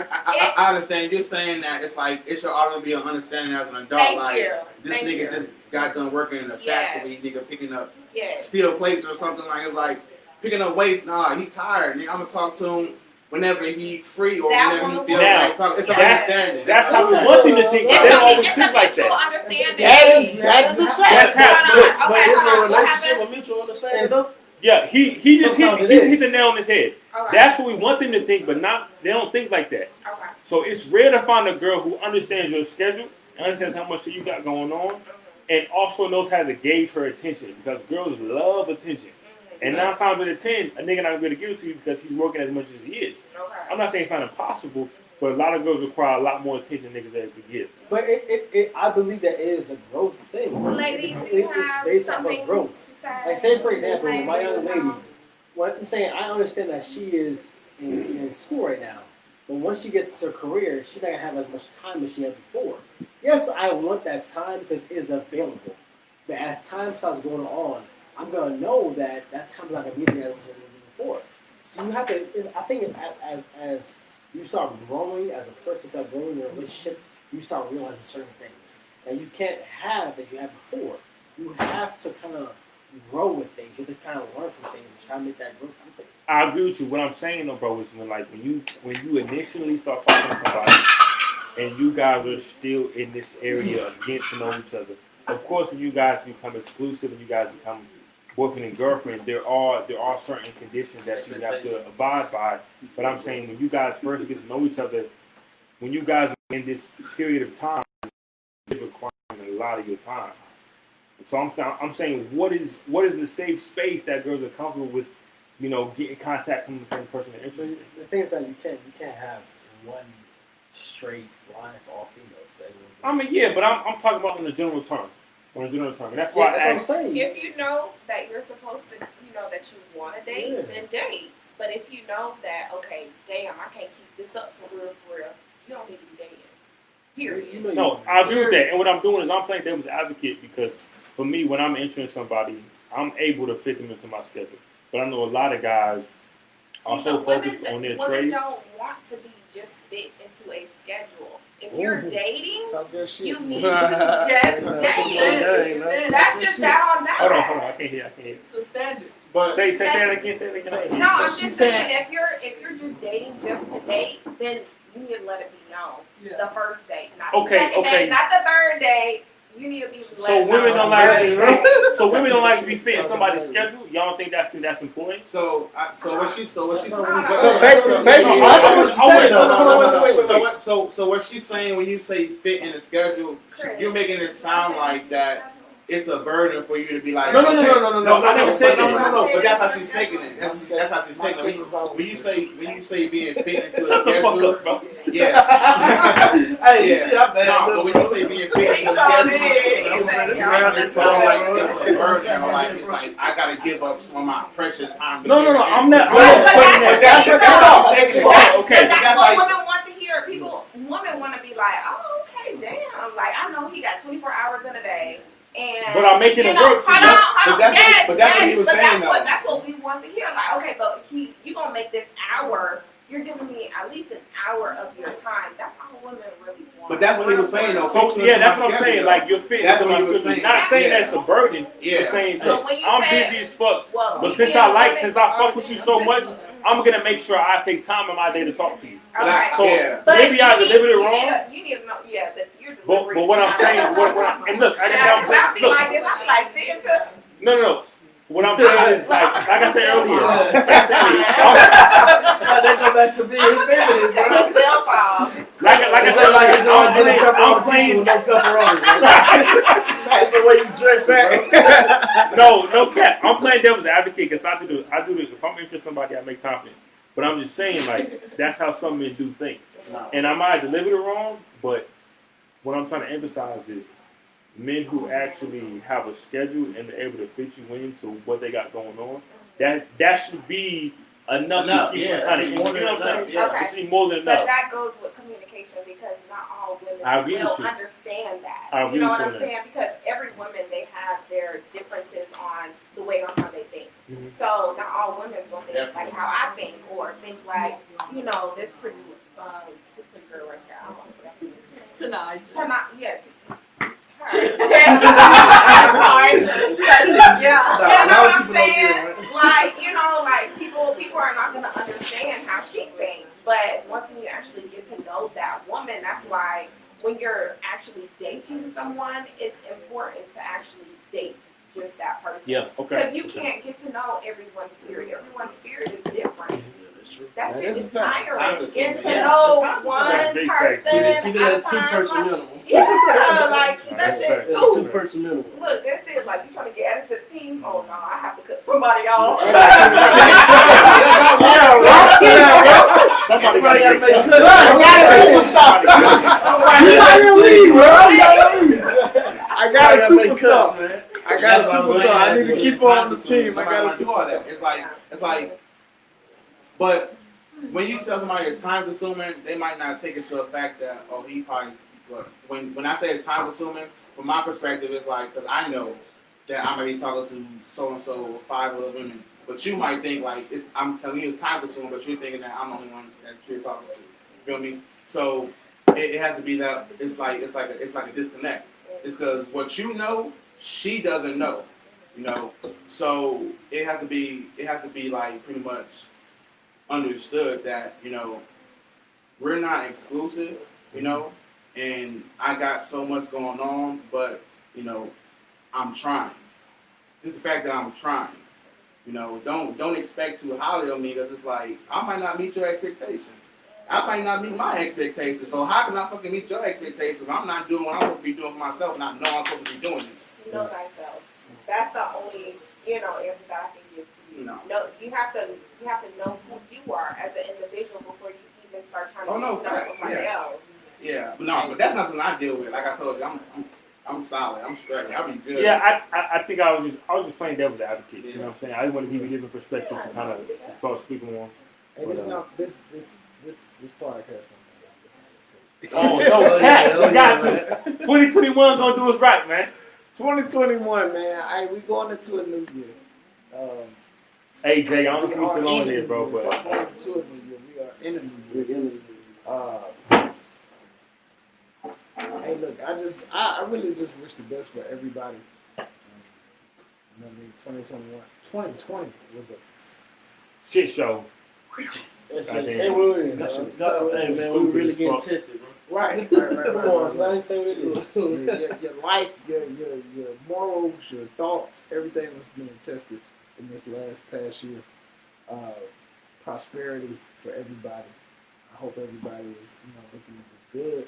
H: I understand you're saying that it's like it should always be an understanding as an adult. This nigga just got done working in a factory, nigga picking up steel plates or something like it's like picking up weights. Nah, he tired. Nigga, I'm gonna talk to him whenever he free or whenever he feels like talking. It's an understanding.
D: That's how one thing to think. They don't always think like that.
C: That is a fact.
J: But is there a relationship with mutual understanding though?
D: Yeah, he just hit the nail on his head. Okay. That's what we want them to think, but they don't think like that.
G: Okay.
D: So it's rare to find a girl who understands your schedule and understands how much you got going on, and also knows how to gauge her attention, because girls love attention. And 9 times out of 10, a nigga not gonna be able to give it to you because he's working as much as he is. Okay. I'm not saying it's not impossible, but a lot of girls require a lot more attention than niggas that could give.
E: But I believe that it is a growth thing.
G: Ladies,
E: it's based off of growth. Like, say for example, my young lady, what I'm saying, I understand that she is in school right now, but once she gets into her career, she's not gonna have as much time as she had before. Yes, I want that time because it is available, but as time starts going on, I'm gonna know that time is not gonna be there as much as it was before. So you have to. I think as you start growing as a person, start growing in your relationship, you start realizing certain things that you can't have that you had before. You have to kind of grow with things. You have to kind of learn from things and try to make that growth happen.
D: I agree with you. What I'm saying though, bro, is when you initially start talking to somebody and you guys are still in this area of getting to know each other. Of course, when you guys become exclusive and you guys become boyfriend and girlfriend, there are certain conditions that you have to abide by. But I'm saying when you guys first get to know each other, when you guys are in this period of time, it's requiring a lot of your time. So I'm saying what is the safe space that girls are comfortable with, getting contact from the person they're interested in?
E: The thing is that you can't have one straight line for all females.
G: I
D: mean, yeah, but I'm talking about in the general term. And that's why
E: I asked.
G: If you know that you're supposed to, that you want to date, then date. But if you know that, okay, damn, I can't keep this up for real, you don't need to be dating. Period.
D: No, I agree with that. And what I'm doing is I'm playing devil's advocate, because for me, when I'm interested in somebody, I'm able to fit them into my schedule. But I know a lot of guys are so focused on their trade.
G: Women don't want to be just fit into a schedule. If you're dating, you need to just date. That's just that on that.
D: Hold on. I can't hear.
I: It's a standard.
D: But say that again.
G: No, I'm just saying, if you're just dating just to date, then you need to let it be known. Yeah. The first date, not the second date, not the third date. You need to be.
D: So women don't like to be fit in somebody's schedule. Y'all don't think that's important?
H: So what she's saying. So what she's saying, when you say fit in the schedule, you're making it sound like that it's a burden for you to be like.
D: No. I never said
H: no. But that's how she's taking it. That's how she's taking it. When you say being fit into a schedule, yeah.
C: Hey, you see, I'm bad.
H: No, but when you say being fit into a schedule, it sounds like it's a burden. Like it's like I gotta give up some of my precious time.
D: No, I'm not.
H: But that's
G: okay. That's what women want to hear. Women want to be like, oh, okay, damn. Like I know he got 24 hours in a day.
D: But I'm making it work for you.
H: But that's what he was saying, though.
G: That's what we want to hear. Like, okay, but you gonna make this hour. You're giving me at least an hour of your time. That's how women really want.
H: But that's what he was saying, though.
D: So, that's what I'm saying. Like, you're fitting into my schedule. Not saying that's a burden. You're saying, look, I'm busy as fuck. But since I fuck with you so much, I'm gonna make sure I take time in my day to talk to you.
G: Okay.
D: So maybe I delivered it wrong.
G: You need to know, that you're
D: delivering. But what I'm saying, and look,
G: I'll be like this.
D: No. What I'm saying is, like I said earlier,
C: they go back to being feminist, bro.
D: Like I said, I'm playing.
C: That's the way you dress,
D: that. No cap. I'm playing devil's advocate because I do this. If I'm interested in somebody, I make time for it. But I'm just saying, like, that's how some men do think. And I might have delivered it wrong, but what I'm trying to emphasize is men who actually have a schedule and they're able to fit you into what they got going on, that should be enough to keep them kind of, you know what I'm saying?
G: Okay.
D: It should be more than enough.
G: But that goes with communication, because not all women will understand that. You know what I'm saying? Because every woman, they have their differences on the way on how they think. Mm-hmm. So not all women will think like how I think, or think like, this pretty girl right here. I don't know what that is. Tonight. You know what I'm saying? Like people are not gonna understand how she thinks. But once you actually get to know that woman, that's why when you're actually dating someone, it's important to actually date just that person.
D: Yeah, okay.
G: Because you can't get to know everyone's spirit. Everyone's spirit is different. That shit is tiring. Get to know one person at
J: Keep it
G: a
J: at a
G: time.
J: 2-person minimum.
G: Yeah, like keep that shit too.
J: 2-person minimum.
G: Look, that's it. Like you trying to get added to the team? Oh no, I have to cut somebody off.
D: Somebody gotta make
C: You gotta leave, bro. You gotta leave. I got a superstar, man. I got a superstar. I need to keep her on the team. I got a superstar.
H: It's like, but when you tell somebody it's time consuming, they might not take it to the fact that, oh, he probably, when I say it's time consuming, from my perspective, it's like, because I know that I might be talking to so-and-so, 5 other women, but you might think like, I'm telling you it's time consuming, but you're thinking that I'm the only one that you're talking to. You feel me? So it has to be that, it's like a disconnect. It's because what you know, she doesn't know, you know. So it has to be like pretty much understood that, you know, we're not exclusive, you know, and I got so much going on, but you know, I'm trying. Just the fact that I'm trying, you know, don't expect too highly of me, because it's like I might not meet your expectations. I might not meet my expectations. So how can I fucking meet your expectations if I'm not doing what I'm supposed to be doing for myself and I know I'm supposed to be doing this?
G: Know thyself. That's the only, answer that I can give to you.
H: No.
G: No, you have to know who you are as an individual before you even start trying to
H: Oh, no,
G: stuff with somebody else.
H: Yeah, but that's not something I deal with. Like I told you, I'm solid. I'm straight. I'll be good.
D: Yeah, I think I was just playing devil's advocate. You know what I'm saying? I just want to give you a different perspective to kind of start speaking on.
C: Hey, this podcast.
D: Oh no, Cat, we got to. 2021 gonna do us right, man.
C: 2021, man. Hey, we going into a new year.
D: Hey Jay, I don't know if you're still on here, bro, but
C: we are in a new year. Hey, look, I really just wish the best for everybody. You know what I mean? 2020 was a
D: shit show.
J: Say what it is. Hey man, we really getting tested, bro.
C: Right.
J: Come on, son, say what it is.
C: Your life, your morals, your thoughts, everything was being tested in this past year. Prosperity for everybody. I hope everybody is, looking good.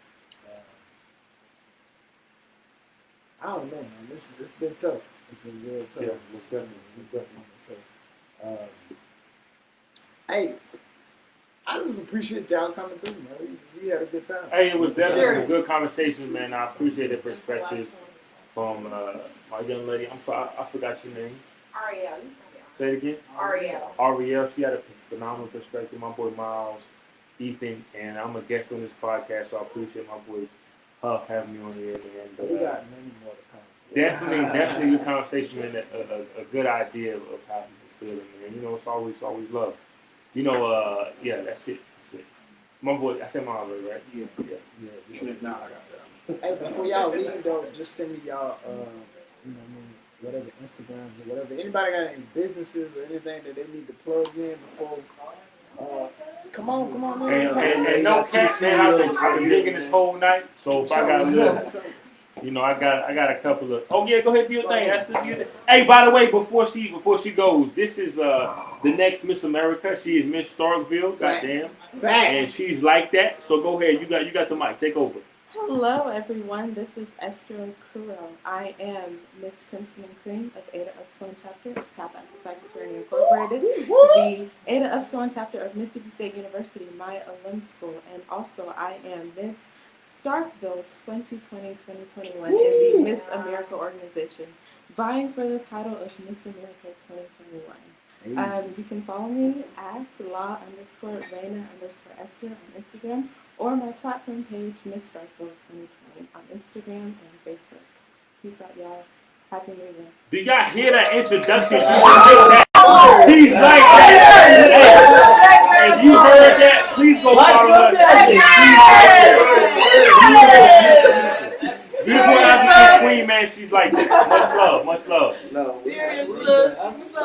C: I don't know, man. It's been tough. It's been real tough.
D: Yeah, it's definitely.
C: So, hey, I just appreciate y'all coming through, man. We had a good time.
D: Hey, it was definitely a good conversation, man. I appreciate the perspective from my young lady. I'm sorry, I forgot your name.
G: Ariel.
D: Say it again. Ariel. She had a phenomenal perspective. My boy Miles, Ethan, and I'm a guest on this podcast, so I appreciate my boy Huff having me on here, man.
C: We got many more to come.
D: Definitely a good conversation, man. A good idea of how people feel, man. You know, it's always love. You know, yeah, that's it. My boy, I said my already, right? Yeah.
H: Even if not, like I said.
C: Hey, before y'all leave though, just send me y'all, whatever Instagrams or whatever. Anybody got any businesses or anything that they need to plug in before? Come on.
D: And no cat, man. I've been digging this whole night, so if I got a little. You know, I got a couple of. Oh yeah, go ahead, do your thing. That's the. Hey, by the way, before she goes, this is the next Miss America. She is Miss Starkville. Goddamn.
C: Facts.
D: And she's like that. So go ahead. You got the mic. Take over.
K: Hello, everyone. This is Esther Kuro. I am Miss Crimson and Cream of Ada Upsilon Chapter of Kappa Secretary Incorporated, the Ada Upsilon Chapter of Mississippi State University, my alum school, and also I am Miss Starkville 2020-2021 in the Miss America organization, vying for the title of Miss America 2021. You can follow me at _Reina_Esther on Instagram or my platform page, Miss Starkville 2020 on Instagram and Facebook. Peace out, y'all. Happy New Year.
D: Do y'all hear that introduction? She's like that. If you heard that, please go follow her. Beautiful African queen, man. She's like this. Much love.
C: No. What's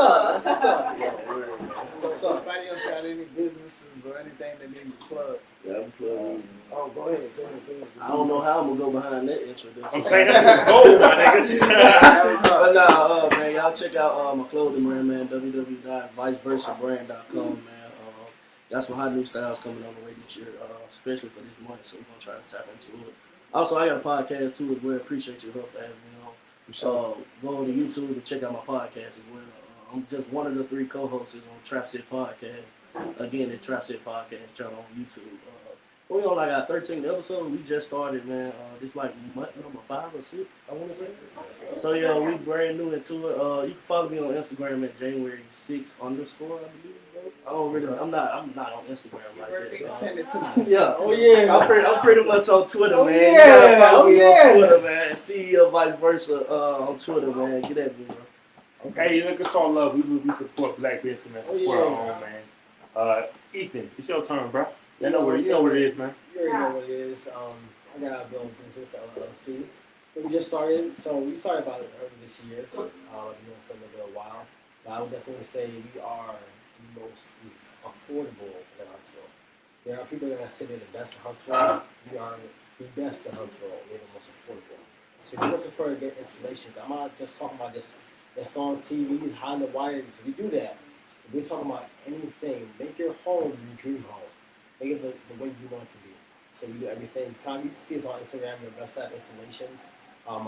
C: up? Anybody else got any businesses or anything they need to plug?
J: Yeah, I'm plugging.
C: Go ahead.
J: I don't don't know how I'm gonna go behind that introduction.
D: I'm saying that's gold, my nigga.
J: But nah, man, y'all check out my clothing brand, man. www.viceversabrand.com, man. Got some hot new styles coming on the way this year, especially for this month. So we're gonna try to tap into it. Also, I got a podcast too as well. Appreciate you for having me on. Go to YouTube and check out my podcast as well. I'm just one of the 3 co-hosts on Trap City Podcast. Again, the Trap City Podcast channel on YouTube. We only got 13 episodes. We just started, man. This like month number 5 or 6, I want to say. So yeah, we brand new into it. You can follow me on Instagram at January6_, I believe. I'm not on Instagram like that.
C: Just send it to me.
J: Yeah. Oh yeah. I'm pretty much on Twitter, man.
C: Yeah.
J: You gotta follow me on Twitter, man. CEO Vice Versa on Twitter, man. Get at me, bro.
D: Okay, look, it's all love. We support black business and support our own, man. Ethan, it's your turn, bro. You know what it is, man.
E: You already know what it is. I got a Build Business LLC. We just started, so we started about it early this year. Been doing for a little while. But I would definitely say we are the most affordable in Huntsville. There are people that say they're the best in Huntsville. We are the best in Huntsville. We're the most affordable. So if you're looking for good installations, I'm not just talking about just installing TVs, hiding the wires. We do that. We're talking about anything. Make your home your dream home. Make it the way you want it to be. So you do everything. You can see us on Instagram, your best app installations. Our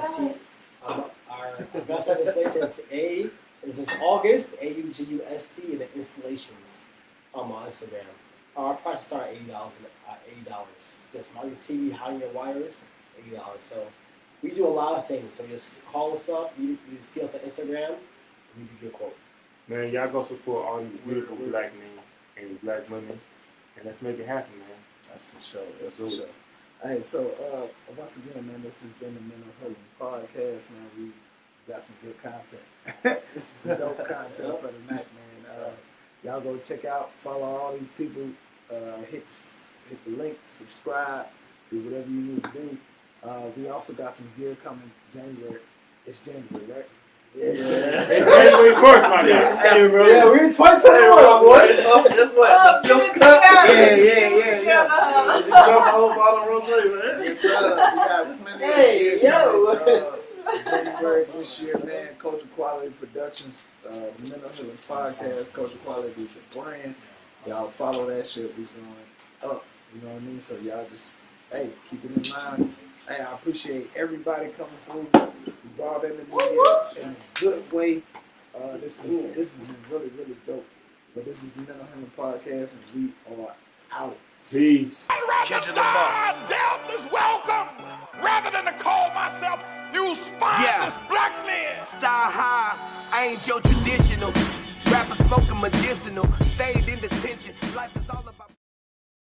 E: best app installations this is August, AUGUST, and the installations on Instagram. Our prices start at $80. Just mount your TV, hide your wires, $80. So we do a lot of things. So just call us up. You see us on Instagram, and we give you a quote.
D: Man, y'all go support all these beautiful black men and black women, and let's make it happen, man.
C: That's for sure. That's for sure. Hey, so once again, man, this has been the Mental Healing Podcast, man. We got some good content, some dope content for the night, man. Y'all go check out, follow all these people, hit the link, subscribe, do whatever you need to do. We also got some gear coming January. It's January, right?
D: Yeah. January 1st, my guy.
C: Yeah, bro.
E: Yeah, we're in 2021, boy.
J: Just what? The 5th cut? Yeah. Jump whole bottle of rosé, man.
C: Yes, we got plenty of gear January this year, man. Culture Quality Productions, the Mental Healing Podcast, Culture Quality is your brand. Y'all follow that shit. We going up. You know what I mean? So y'all just, hey, keep it in mind. Hey, I appreciate everybody coming through. We brought in the media in a good way. This has been really, really dope. But this is the Mental Healing Podcast, and we are out.
D: Peace.
A: Death is welcome. Rather than to call myself, you spineless black men.
B: Saha, I ain't your traditional rapper smoking medicinal. Stayed in detention. Life is all about.